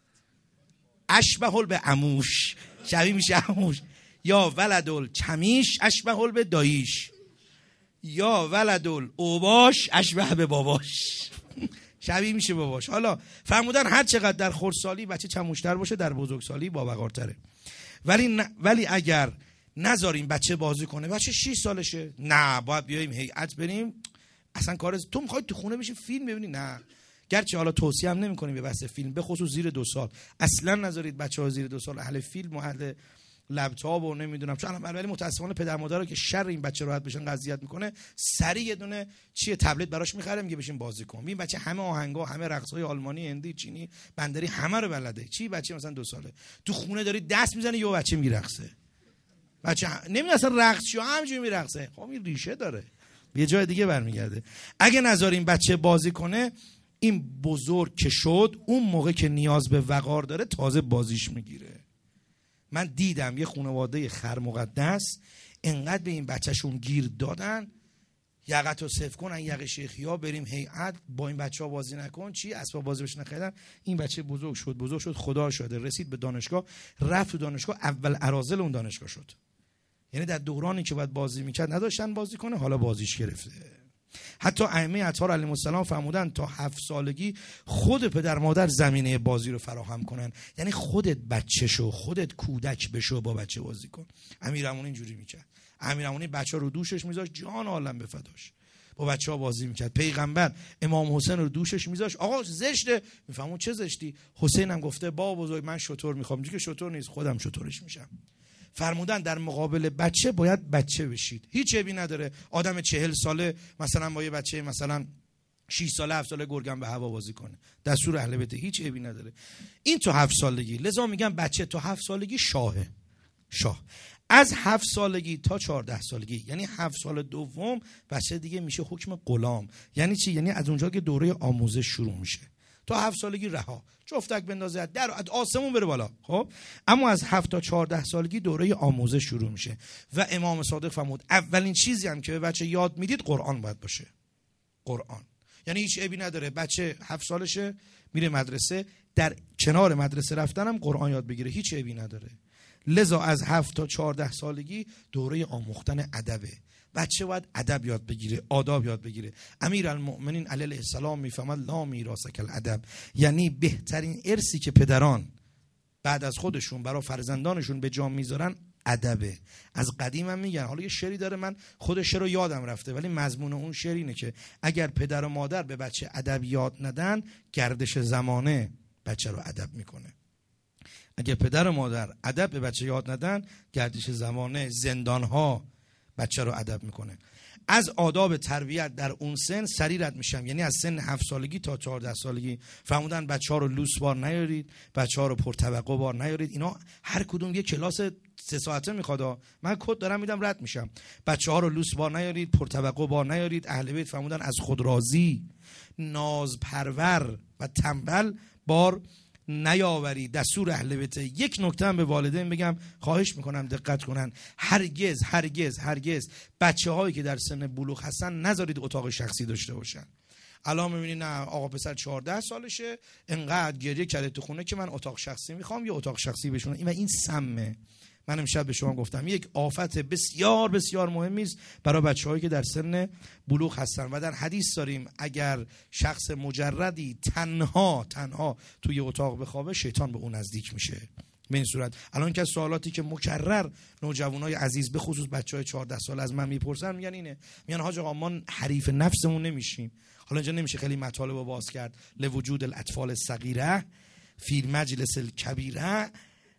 اشبهل به عموش، شبیه میشه عموش، یا ولدل چمیش اشبهل به داییش، یا ولدل اوباش اشبه به باباش، شبیه میشه باباش. حالا فرمودن هر چقدر در خردسالی بچه چموشتر باشه در بزرگسالی باوقارتره. ولی ن... ولی اگر نذاریم بچه بازی کنه، بچه شش سالشه، نه باید بیایم هیئت بریم اصلا کار تو میخوای تو خونه بشین فیلم ببینی، نه. گرچه حالا توصیه هم نمی‌کنیم به بحث فیلم، به خصوص زیر دو سال اصلا نذارید بچه‌ها زیر دو سال اهل فیلم و اهل لپتاپ و نمیدونم، چون ولی متاسفانه پدر مادرها که شر این بچه راحت بشن قضیت میکنه، سری یه دونه چیه تبلت براش میخره میگه بشین بازی کن. این بچه همه آهنگا، همه رقص‌های آلمانی، هندی، چینی، بندری همه رو بلده. چی بچه مثلا دو ساله تو خونه داری دست میزنه یه بچه میرقصه، بچه نمیدونه اصلا رقص چیه، همینجوری میرقصه. خب این ریشه داره، یه جای دیگه برمیگرده. اگه نذاریم بچه بازی کنه، این بزرگ که شد اون موقع که نیاز به وقار داره تازه بازیش میگیره. من دیدم یه خانواده خر مقدس انقدر به این بچهشون گیر دادن، یقتو صف کن ان یق شیخیا، بریم هیئت با این بچه‌ها بازی نکن. چی اسباب بازی بهش نخریدن. این بچه بزرگ شد بزرگ شد خدا شده، رسید به دانشگاه، رفت تو دانشگاه، اول اراذل اون دانشگاه شد. یعنی در دورانی که باید بازی میکرد نداشتن بازی کنه، حالا بازیش گرفته. حتی ائمه اطهار علیهم السلام فرمودن تا هفت سالگی خود پدر مادر زمینه بازی رو فراهم کنن. یعنی خودت بچه شو، خودت کودک بشو، با بچه بازی کن. امیرامون اینجوری میکرد. امیرامون بچه رو دوشش میذاشت، جان عالم بفداش، با بچه ها بازی میکرد. پیغمبر امام حسین رو دوشش میذاشت. آقا زشته، میفهمون چه زشتی؟ حسین هم گفته با بزرگ من شتر میخوام، میگه شتر نیست خودم شترش میشم. فرمودن در مقابل بچه باید بچه بشید، هیچ عیبی نداره. آدم چهل ساله مثلا با یه بچه مثلا شش ساله هفت ساله گرگم به هوا بازی کنه، دستور اهل بیت، هیچ عیبی نداره. این تو هفت سالگی. لذا میگم بچه تو هفت سالگی شاهه، شاه. از هفت سالگی تا چهارده سالگی، یعنی هفت سال دوم بچه دیگه میشه حکم غلام. یعنی چی؟ یعنی از اونجا که دوره آموزش شروع میشه. تا هفت سالگی رها، جفتک بندازه در آسمون بره بالا. خب اما از هفت تا چهارده سالگی دوره آموزش شروع میشه. و امام صادق فرمود اولین چیزی هم که به بچه یاد میدید قرآن باید باشه. قرآن یعنی هیچ عیبی نداره بچه هفت سالشه میره مدرسه، در کنار مدرسه رفتن هم قرآن یاد بگیره، هیچ عیبی نداره. لذا از هفت تا چهارده سالگی دوره آموختن ادبه. بچه باید ادب یاد بگیره، آداب یاد بگیره. امیرالمؤمنین علیه السلام میفهمد لا میراث کالادب، یعنی بهترین ارثی که پدران بعد از خودشون برای فرزندانشون به جا میذارن ادبه. از قدیم هم میگن، حالا یه شعری داره من خود شعر رو یادم رفته ولی مضمون اون شعر اینه که اگر پدر و مادر به بچه ادب یاد ندن، گردش زمانه بچه رو ادب میکنه. اگر پدر و مادر ادب به بچه یاد ندن، گردش زمانه، زندانها بچه رو ادب میکنه. از آداب تربیت در اون سن سری رد میشم، یعنی از سن هفت سالگی تا چهارده سالگی. فرمودن بچه ها رو لوس بار نیارید، بچه ها رو پرتوقع بار نیارید. اینا هر کدوم یه کلاس سه ساعته میخواد، من کد دارم میدم رد میشم. بچه ها رو لوس بار نیارید، پرتوقع بار نیارید. اهل بیت فرمودن از خود راضی، ناز پرور و تنبل بار نیاوری. دستور اهل بیت. یک نکته هم به والدین بگم، خواهش میکنم دقت کنن، هرگز هرگز هرگز بچه هایی که در سن بلوغ هستن نذارید اتاق شخصی داشته باشن. الان میبینی نه آقا پسر چهارده سالشه انقدر گریه کرده تو خونه که من اتاق شخصی میخوام، یا اتاق شخصی بشونه. این این سمه. من امشب به شما گفتم یک آفت بسیار بسیار مهمی است برای بچه‌هایی که در سن بلوغ هستن. و در حدیث داریم اگر شخص مجردی تنها تنها توی اتاق بخوابه، شیطان به اون نزدیک میشه. به این صورت الان که سوالاتی که مکرر نوجوانای عزیز به خصوص بچهای چهارده سال از من میپرسن، میگن اینه، میگن حاج آقا ما حریف نفسمون نمیشیم. حالا اینجا نمیشه خیلی مطالب رو باز کرد. لوجود الاطفال الصغیره فی مجلس الکبیره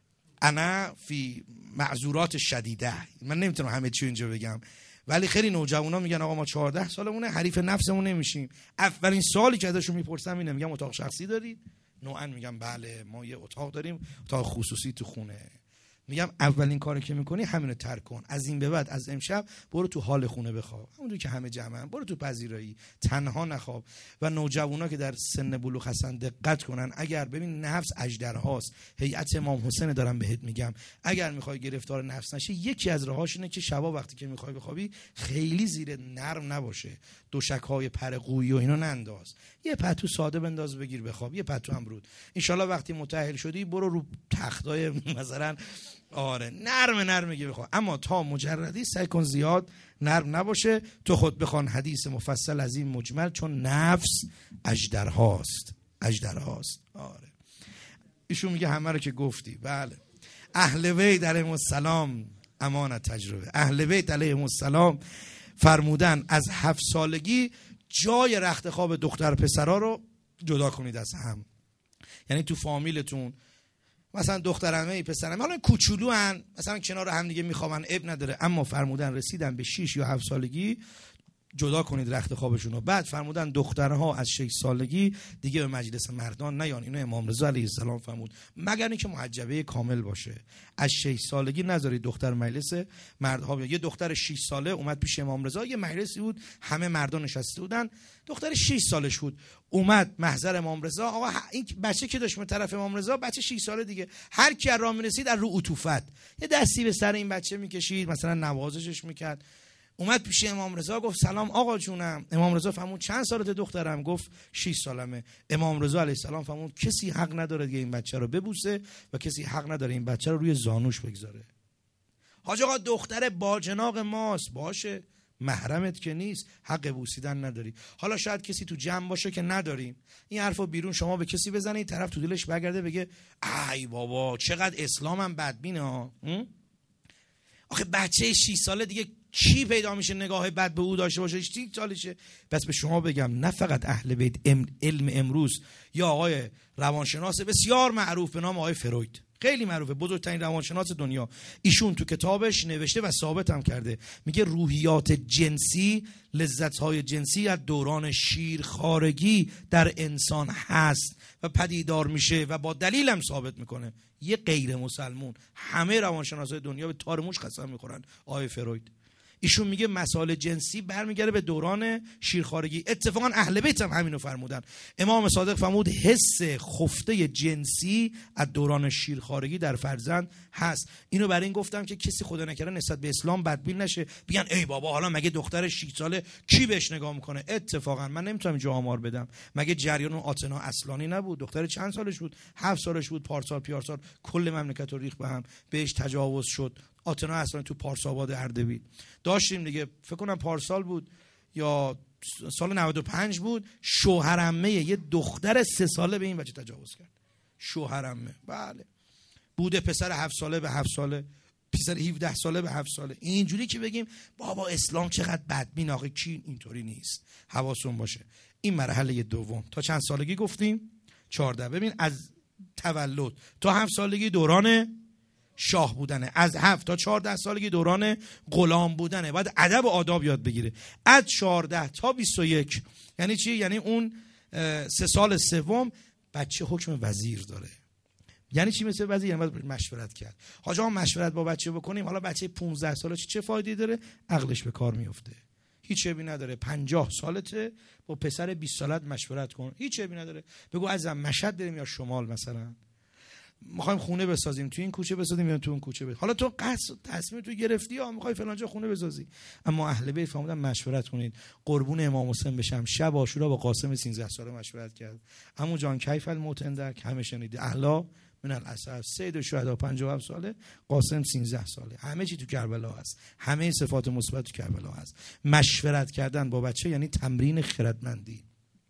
انا فی معذورات شدیده. من نمیتونم همه چی اینجا بگم، ولی خیلی نوجوانا میگن آقا ما چهارده سالمونه حریف نفسمون نمیشیم. اولین سوالی که ازشون میپرسم اینه، میگم اتاق شخصی دارید؟ نوعا میگم بله ما یه اتاق داریم، اتاق خصوصی تو خونه. میگم اولین کاری که میکنی همینو ترک کن. از این به بعد از امشب برو تو حال خونه بخواب، همونجوری که همه جمعن، برو تو پذیرایی، تنها نخواب. و نوجوانا که در سن بلوغ هستن دقت کنن. اگر ببین نفس اژدرهاست، هیئت امام حسین دارم بهت میگم، اگر میخوای گرفتار نفس نشی یکی از راهاش اینه که شبا وقتی که میخوای بخوابی خیلی زیر نرم نباشه، دوشک‌های پر قویی و اینا ننداز، یه پتو ساده بنداز بگیر بخواب، یه پتو امرود. ان شاءالله وقتی متأهل شدی برو رو تختای مثلا آره نرم نرم میگه بخوام. اما تا مجردی سعی کن زیاد نرم نباشه. تو خود بخوان حدیث مفصل از این مجمل، چون نفس اژدرهاست، اژدرهاست. آره ایشون میگه همه رو که گفتی. بله اهل بیت علیهم السلام امانت تجربه. اهل بیت علیهم السلام فرمودن از هفت سالگی جای رخت خواب دختر پسرا رو جدا کنید از هم. یعنی تو فامیلتون مثلا دخترمه پسرمه حالا کوچولو هن، مثلا کنار هم دیگه میخوابن، اب نداره، اما فرمودن رسیدن به شش یا هفت سالگی جدا کنید رخت خوابشون رو. بعد فرمودن دخترها از شش سالگی دیگه به مجلس مردان نیان. اینو امام رضا علیه السلام فرمود، مگر اینکه محجبه کامل باشه. از شش سالگی نذارید دختر مجلس مردها بیاد. یه دختر شش ساله اومد پیش امام رضا، یه مجلسی بود همه مردان نشسته بودن، دختر شش سالش بود، اومد محضر امام رضا. آقا این بچه که داشت به طرف امام رضا، بچه شش ساله دیگه، هر کی راه میرسید از رو عطوفت یه دستی به سر این بچه میکشید، مثلا نوازشش میکرد. اومد پیش امام رضا گفت سلام آقا جونم. امام رضا فرمود چند سالته دخترم؟ گفت شش سالمه. امام رضا علیه السلام فرمود کسی حق نداره که این بچه رو ببوسه و کسی حق نداره این بچه رو روی زانوش بگذاره. حاج آقا دختر باجناق ماست، باشه، محرمت که نیست، حق بوسیدن نداری. حالا شاید کسی تو جمع باشه که نداریم این حرفو بیرون شما به کسی بزنید، این طرف تو دلش برگرده بگه ای بابا چقدر اسلامم بدبینه ها. آخه بچه شش ساله دیگه چی پیدا میشه نگاه بد به او داشته باشه؟ شش سالشه. پس به شما بگم نه فقط اهل بیت، علم امروز یا آقای روانشناس بسیار معروف به نام آقای فروید، خیلی معروفه، بزرگترین روانشناس دنیا، ایشون تو کتابش نوشته و ثابت هم کرده، میگه روحیات جنسی، لذت‌های جنسی از دوران شیرخوارگی در انسان هست و پدیدار میشه و با دلیل هم ثابت میکنه. یه غیر مسلمون همه روانشناسای دنیا به تار موش قسم میخورن آقای فروید. ایشون میگه مسائل جنسی برمیگرده به دوران شیرخوارگی. اتفاقا اهل بیت هم همینو فرمودن. امام صادق فرمود حس خفته جنسی از دوران شیرخوارگی در فرزند هست. اینو برای این گفتم که کسی خدا نکره نسبت به اسلام بدبین نشه، بگن ای بابا حالا مگه دختر شش ساله کی بهش نگاه میکنه؟ اتفاقا من نمیتونم اینجا آمار بدم. مگه جریان آتنا اصلانی نبود؟ دختر چند سالش بود؟ هفت سالش بود، پارسال پیارسال کل مملکت رو ریخت به هم، بهش تجاوز شد. آتنا اصلا تو پارساباد اردبیل داشتیم دیگه، فکر کنم پارسال بود یا سال نود و پنج بود، شوهرعمه یه دختر سه ساله به این بچه تجاوز کرد. شوهرعمه، بله، بوده پسر هفت ساله به هفت ساله، پسر هفده ساله به هفت ساله. اینجوری که بگیم بابا اسلام چقدر بدبین، آخه کی اینطوری نیست. حواستون باشه. این مرحله دوم تا چند سالگی گفتیم؟ چهارده. ببین از تولد تا هفت سالگی دوران شاه بودنه، از هفت تا چهارده سالگی دوران غلام بودنه، باید ادب و آداب یاد بگیره. از چهارده تا بیست و یک یعنی چی؟ یعنی اون سه سال سوم بچه حکم وزیر داره. یعنی چی مثل وزیر؟ یعنی باید مشورت کرد. حاج آقا مشورت با بچه بکنیم، حالا بچه پانزده ساله چه فایده داره؟ عقلش به کار میفته، هیچ عیبی نداره. پنجاه سالته با پسر بیست سالت مشورت کن، هیچ عیبی نداره. بگو عزیزم مشهد بریم یا شمال مثلا، میخوایم خونه بسازیم، تو این کوچه بسازیم یا تو اون کوچه بسازیم. حالا تو قصد تصمیم تو گرفتی یا میخوای فلان جا خونه بسازی، اما اهل بیت فرمودن مشورت کنید. قربون امام حسین بشم، شب عاشورا با قاسم سیزده ساله مشورت کرد. عمو جان کیف الموت عندک، همه شنیده، اهلا من الاسد، سید الشهدا پنجاه و هفت ساله، قاسم سیزده ساله، همه چی تو کربلا هست، همه صفات مثبت تو کربلا هست. مشورت کردن با بچه یعنی تمرین خردمندی.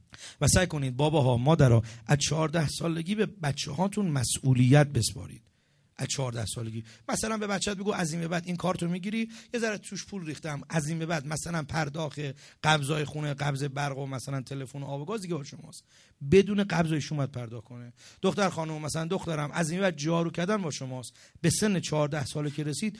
و سعی کنید باباها مادرها از چهارده سالگی به بچه هاتون مسئولیت بسپارید. از چهارده سالگی مثلا به بچه‌ت بگو از این به بعد این کارتو میگیری، یه ذره توش پول ریختم، از این به بعد مثلا پرداخت قبضای خونه، قبض برق و مثلا تلفن و آب و گاز دیگه با شماست، بدون قبض ایشون باید پرداخت کنه. دختر خانم مثلا دخترم از این به بعد جارو کردن با شماست. به سن چهارده ساله که رسید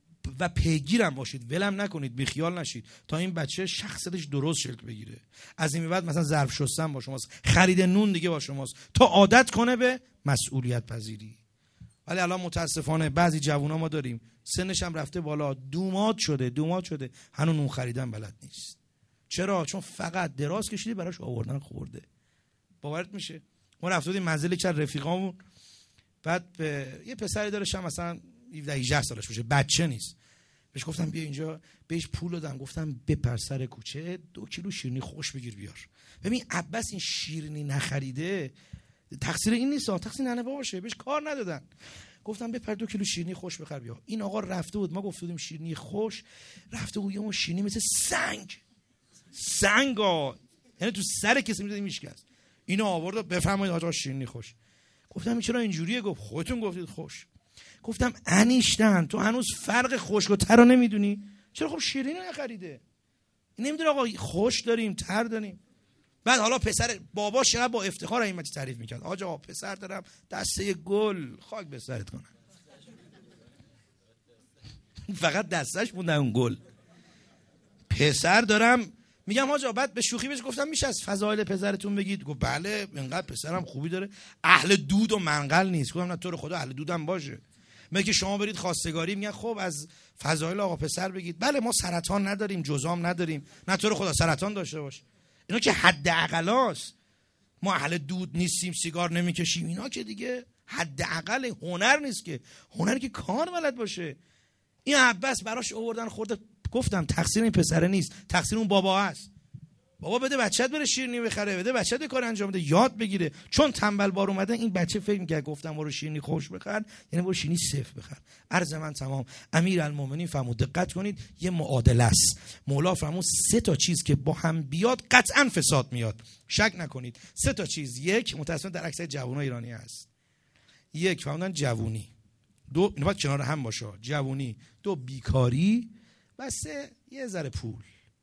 و پیگیرم باشید، ولم نکنید، بیخیال نشید تا این بچه شخصیتش درست شکل بگیره. از این به بعد مثلا ظرف شستن با شماست، خرید نون دیگه با شماست، تا عادت کنه به مسئولیت پذیری. ولی الان متاسفانه بعضی جوونا ما داریم سنش هم رفته بالا، دوماد شده دوماد شده هنوز نون خریدن بلد نیست. چرا؟ چون فقط دراز کشیده براش آوردن خورده. باورت میشه؟ ما رفته بودیم منزل یک رفیقامون، بعد به یه پسری داره شم مثلا هفده هجده سالش باشه، بچه نیست. بهش گفتم بیا اینجا، بهش پول دادم، گفتم بپر سر کوچه دو کیلو شیرینی خوش بگیر بیار. ببین عباس این شیرینی نخریده، تقصیر این نیست، تقصیر ننه باباشه، بهش کار ندادن. گفتم بپر دو کیلو شیرینی خوش بخر بیا. این آقا رفته بود، ما گفتیم شیرینی خوش، رفته بود یه شیرینی مثل سنگ سنگا، یعنی تو سر کسی میذاری میشکست. اینو آورد بفرمایید آقا شیرینی خوش. گفتم چرا اینجوریه؟ گفت خودتون گفتید خوش. گفتم انیشتن تو هنوز فرق خشک و تر رو نمیدونی؟ چرا خب شیرینی نخریده؟ نمیدونه آقا خوش داریم تر داریم. بعد حالا پسر بابا چقدر با افتخار این مچ تعریف میکرد، آقا پسر دارم دسته گل، خاک به سرت کنم. فقط دستش مونده اون گل. پسر دارم، میگم آقا بعد به شوخی بهش گفتم میشه از فضایل پسرتون بگید؟ گفت بله اینقدر پسرم خوبی داره، اهل دود و منقل نیست. گفتم نه تو رو خدا اهل دودم باشه. میگه شما برید خواستگاری، میگن خب از فضایل آقا پسر بگید. بله ما سرطان نداریم، جزام نداریم، نه تو رو خدا سرطان داشته باش. اینا که حد اقلاست. ما اهل دود نیستیم، سیگار نمیکشیم، اینا که دیگه حد اقل هنر نیست که. هنر که کار بلد باشه. این عباس براش آوردن خورده گفتم تقصیر این پسره نیست، تقصیر اون بابا است. بابا بده بچت بره شیرینی بخره، بده بچت کار انجام بده، یاد بگیره. چون تنبل بار اومده این بچه فکر می‌کرد گفتم برو شیرینی خوش بخر، یعنی برو شیرینی صفر بخر. عرض من تمام. امیرالمومنین فرمود دقت کنید، یه معادله است. مولا فرمود سه تا چیز که با هم بیاد قطعا فساد میاد. شک نکنید. سه تا چیز. یک، متأسفانه در اکثر جوانای ایرانی هست. یک، فرمودن جوونی. دو، اینا باید کنار هم باشه. جوونی. دو، بیکاری. و سه، یه ذره پول.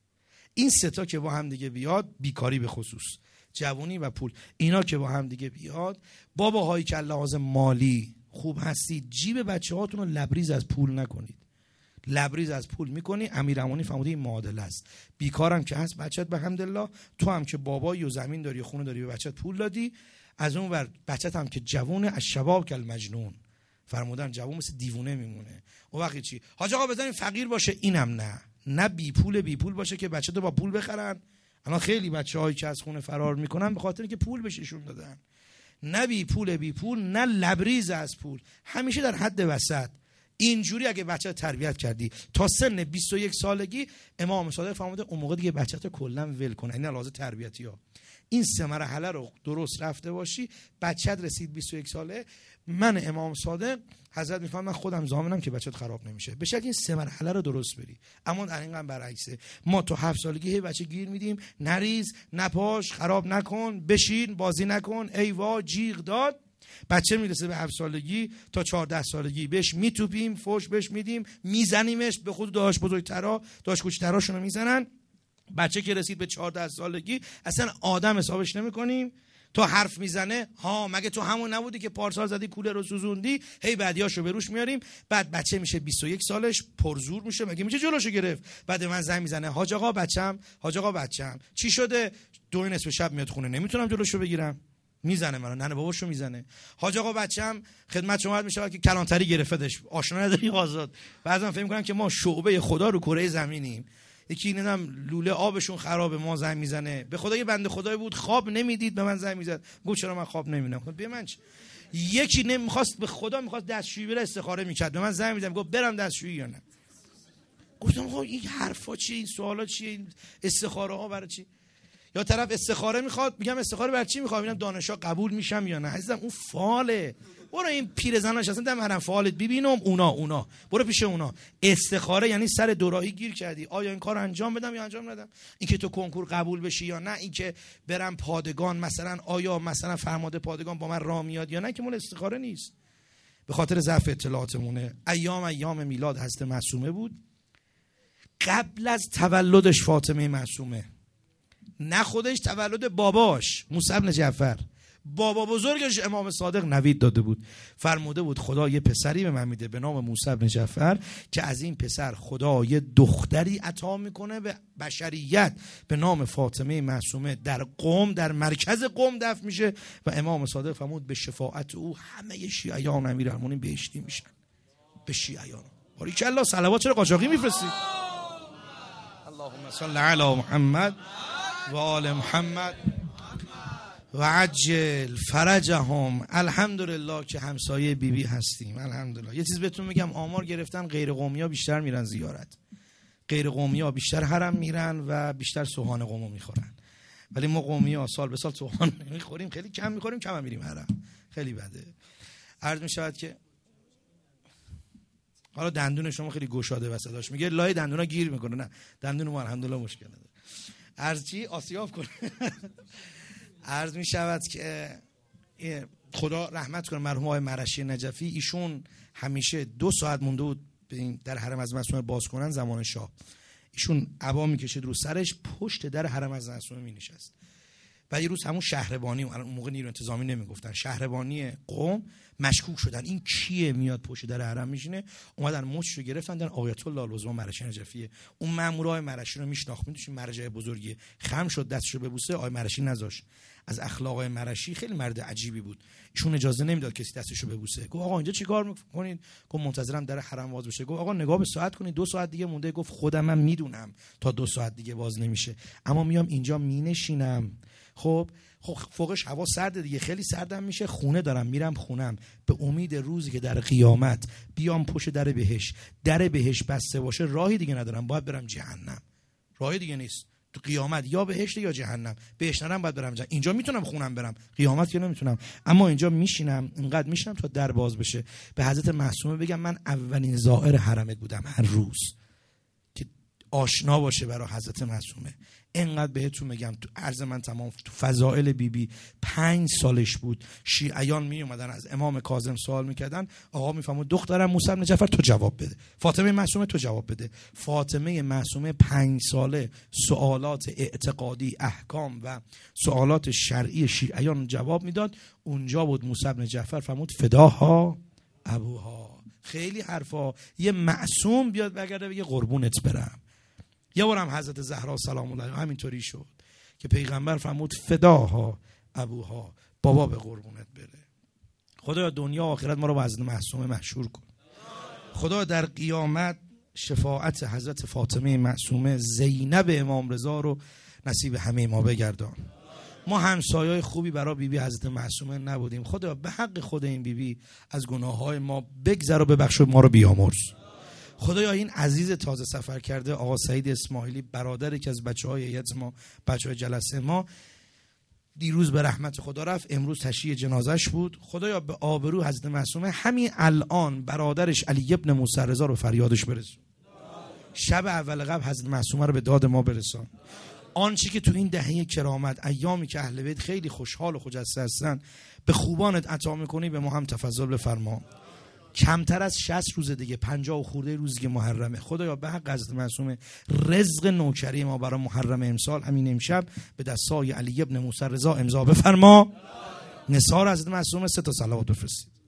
این سه تا که با هم دیگه بیاد، بیکاری به خصوص، جوانی و پول، اینا که با هم دیگه بیاد، باباهایی که لحاظ مالی خوب هستید، جیب بچه‌هاتون رو لبریز از پول نکنید. لبریز از پول میکنی. امیرالمومنین فرموده این معادله است. بیکارم که هست بچت به حمدالله، تو هم که بابایی و زمین داری و خونه داری به بچت پول دادی، از اون ور بچت هم که جوونه، از شباب کل مجنون، فرمودن جوون مثل دیوونه میمونه. اون وقتی چی؟ حاج آقا بزنین فقیر باشه، اینم نه. نه بی پول بی پول باشه که بچه تو با پول بخرن. الان خیلی بچه‌هایی که از خونه فرار میکنن به خاطر اینکه پول بهشون دادن. نه بی پول بی پول، نه لبریز از پول، همیشه در حد وسط. اینجوری اگه بچه تربیت کردی تا سن بیست و یک سالگی، امام صادق فرموده اون موقع دیگه بچه‌تو کلا ول کن. این لازم تربیتی ها. این سه مرحله رو درست رفته باشی، بچت رسید بیست و یک ساله، من امام صادق حضرت میفهمم، من خودم ضامنم که بچت خراب نمیشه. به شکل این سه مرحله رو درست بری. اما در این برعکسه، ما تو هفت سالگی هی بچه گیر میدیم، نریز، نپاش، خراب نکن، بشین، بازی نکن، ای وا، جیغ داد. بچه میرسه به هفت سالگی تا چهارده سالگی بهش میتوپیم، فوش بهش میدیم، میزنیمش. به خود داش بزرگترا، داش کوچتراشونو میزنن. بچه که رسید به چهارده سالگی اصلا آدم حسابش نمی‌کنیم. تا حرف میزنه، ها مگه تو همون نبودی که پارسال زدی کوله رو سوزوندی، هی بعدیاشو به روش میاریم. بعد بچه میشه بیست و یک سالش، پرزور میشه، مگه میشه جلوشو گرفت. بعد من زنگ میزنه، حاج آقا بچم، حاج آقا بچم چی شده؟ دو نصف شب میاد خونه، نمیتونم جلوشو بگیرم. میزنه منو، ننه باباشو میزنه. حاج آقا بچم خدمت شما میشه که کلانتری گرفتش، آشنا نداری آزاد. بعضی فکر میکنن که ما شعبه خدا رو کره زمینیم. یکی نمیدونم لوله آبشون خرابه، ما زنگ میزنه. به خدا یه بنده خدایی بود خواب نمیدید، به من زنگ میزد، گفت چرا من خواب نمیبینم؟ گفتم به من چه؟ یکی نمیخواست، به خدا میخواست دستشویی بره استخاره میکرد، به من زنگ میزد، گفت برم دستشویی یا نه. گفتم آقا این حرفا چیه، این سوالا چیه، این استخاره ها برای چی؟ یا طرف استخاره میخواد، میگم استخاره برای چی میخواد؟ ببینم دانشا قبول میشم یا نه. عزیزم اون فاله. برو این پیرزناش اصلا دم حرم فعالت ببینم، اونا اونا برو پیش اونا. استخاره یعنی سر دوراهی گیر کردی، آیا این کار انجام بدم یا انجام ندم؟ این که تو کنکور قبول بشی یا نه، این که برم پادگان مثلا، آیا مثلا فرمانده پادگان با من راه میاد یا نه، که مول استخاره نیست. به خاطر ضعف اطلاعاتمونه. ایام ایام میلاد حضرت معصومه بود، قبل از تولدش فاطمه معصومه، نه خودش، تولد باباش موسی بن جعفر، بابا بزرگش امام صادق نوید داده بود. فرموده بود خدا یه پسری به من میده به نام موسی بن جعفر که از این پسر خدا یه دختری عطا میکنه به بشریت به نام فاطمه معصومه، در قم، در مرکز قم دفن میشه. و امام صادق فرمود به شفاعت او همه شیعیان امیرالمومنین بهشتی میشن. به شیعیان باریکالله. صلوات چرا قاچاقی میفرستی؟ اللهم صل علی محمد و آل محمد و عجل فرجهم. الحمدلله که همسایه بیبی بی هستیم. الحمدلله. یه چیز بهتون میگم، آمار گرفتن غیر قومی ها بیشتر میرن زیارت، غیر قومی ها بیشتر حرم میرن و بیشتر سوهان قومو میخورن، ولی ما قومی ها سال به سال سوهان میخوریم، خیلی کم میخوریم، کم هم میریم حرم. خیلی بده. عرض میشود که حالا دندون شما خیلی گشاده و صداش میگه لای دندونا گیر میکنه، نه دندون ما الحمدلله مشکل نداره. عرض چی آسیاب کنه. عرض می شود که خدا رحمت کنه مرحوم آقای مرشی نجفی، ایشون همیشه دو ساعت مونده بود در حرم از معصومه باز کنن زمان شاه، ایشون عبا میکشید رو سرش، پشت در حرم از معصومه می نشست. و یه روز همون شهربانی، اون موقع نیرو انتظامی نمیگفتن، شهربانی قم مشکوک شدن این کیه میاد پشت در حرم میشینه، اومدن مچ رو گرفتن در آیت الله العظما مرشی نجفی. اون مامورای مرشی رو میشناخت، میدونی مرجع بزرگی، خم شد دستشو ببوسه، آقای مرشی نذاشت. از اخلاق مرشی خیلی مرد عجیبی بود، ایشون اجازه نمیداد کسی دستشو ببوسه. گفت آقا اینجا چیکار میکنید؟ گفت منتظرم در حرم باز بشه. گفت آقا نگاه به ساعت کنید، دو ساعت دیگه مونده. گفت خودم هم میدونم تا دو ساعت دیگه باز نمیشه، اما میام اینجا مینشینم. خب خب فوقش هوا سرده دیگه، خیلی سردم میشه، خونه دارم میرم خونم به امید روزی که در قیامت بیام پشت در بهشت، در بهشت بسته باشه، راهی دیگه ندارم، باید برم جهنم، راهی دیگه نیست. تو قیامت یا بهشت یا جهنم، بهشت نرم باید برم جهنم. اینجا میتونم خونم برم، قیامت که نمیتونم، اما اینجا میشینم، اینقدر میشینم تا در باز بشه، به حضرت معصومه بگم من اولین زائر حرمت بودم هر روز، که آشنا باشه برای حضرت معصومه. اینقدر بهتون میگم تو عرض من تمام، تو فضائل بی بی پنج سالش بود، شیعیان می اومدن از امام کاظم سوال میکردن، آقا میفهمون دخترم موسی بن جعفر تو جواب بده، فاطمه معصومه تو جواب بده. فاطمه معصومه پنج ساله سوالات اعتقادی، احکام و سوالات شرعی شیعیان جواب میداد. اونجا بود موسی بن جعفر فرمود فداها ابوها. خیلی حرفا، یه معصوم بیاد بگرده بگه قربونت برم. یه بارم حضرت زهرا سلام الله علیها همینطوری شد که پیغمبر فرمود فداها ابوها، بابا به قربونت بره. خدایا دنیا و آخرت ما رو با حضرت معصومه مشهور کن. خدا در قیامت شفاعت حضرت فاطمه معصومه زینب امام رضا رو نصیب همه ما بگردان. ما همسایه‌های خوبی برای بیبی حضرت معصومه نبودیم. خدا به حق خود این بیبی از گناه‌های ما بگذر و ببخش و ما رو بیامرز. خدایا این عزیز تازه سفر کرده آقا سعید اسماعیلی، برادری که از بچه‌های هیئت ما، بچه‌های جلسه ما، دیروز به رحمت خدا رفت، امروز تشییع جنازش بود. خدایا به آبرو حضرت معصومه همین الان برادرش علی ابن موسی رضا رو فریادش برسون. شب اول قبل حضرت معصومه رو به داد ما برسان. آنچه که تو این دهه کرامت، ایامی که اهل بیت خیلی خوشحال و خجسته هستن، به خوبانت عطا می‌کنی، به ما هم تفضل بفرما. کمتر از شصت روز دیگه، پنجاه و خورده روزی که محرمه، خدایا به حق حضرت معصومه رزق نوکری ما برای محرم امسال همین امشب به دستای علی ابن موسی رضا امضا بفرما. نثار حضرت معصومه سه تا صلوات بفرستید.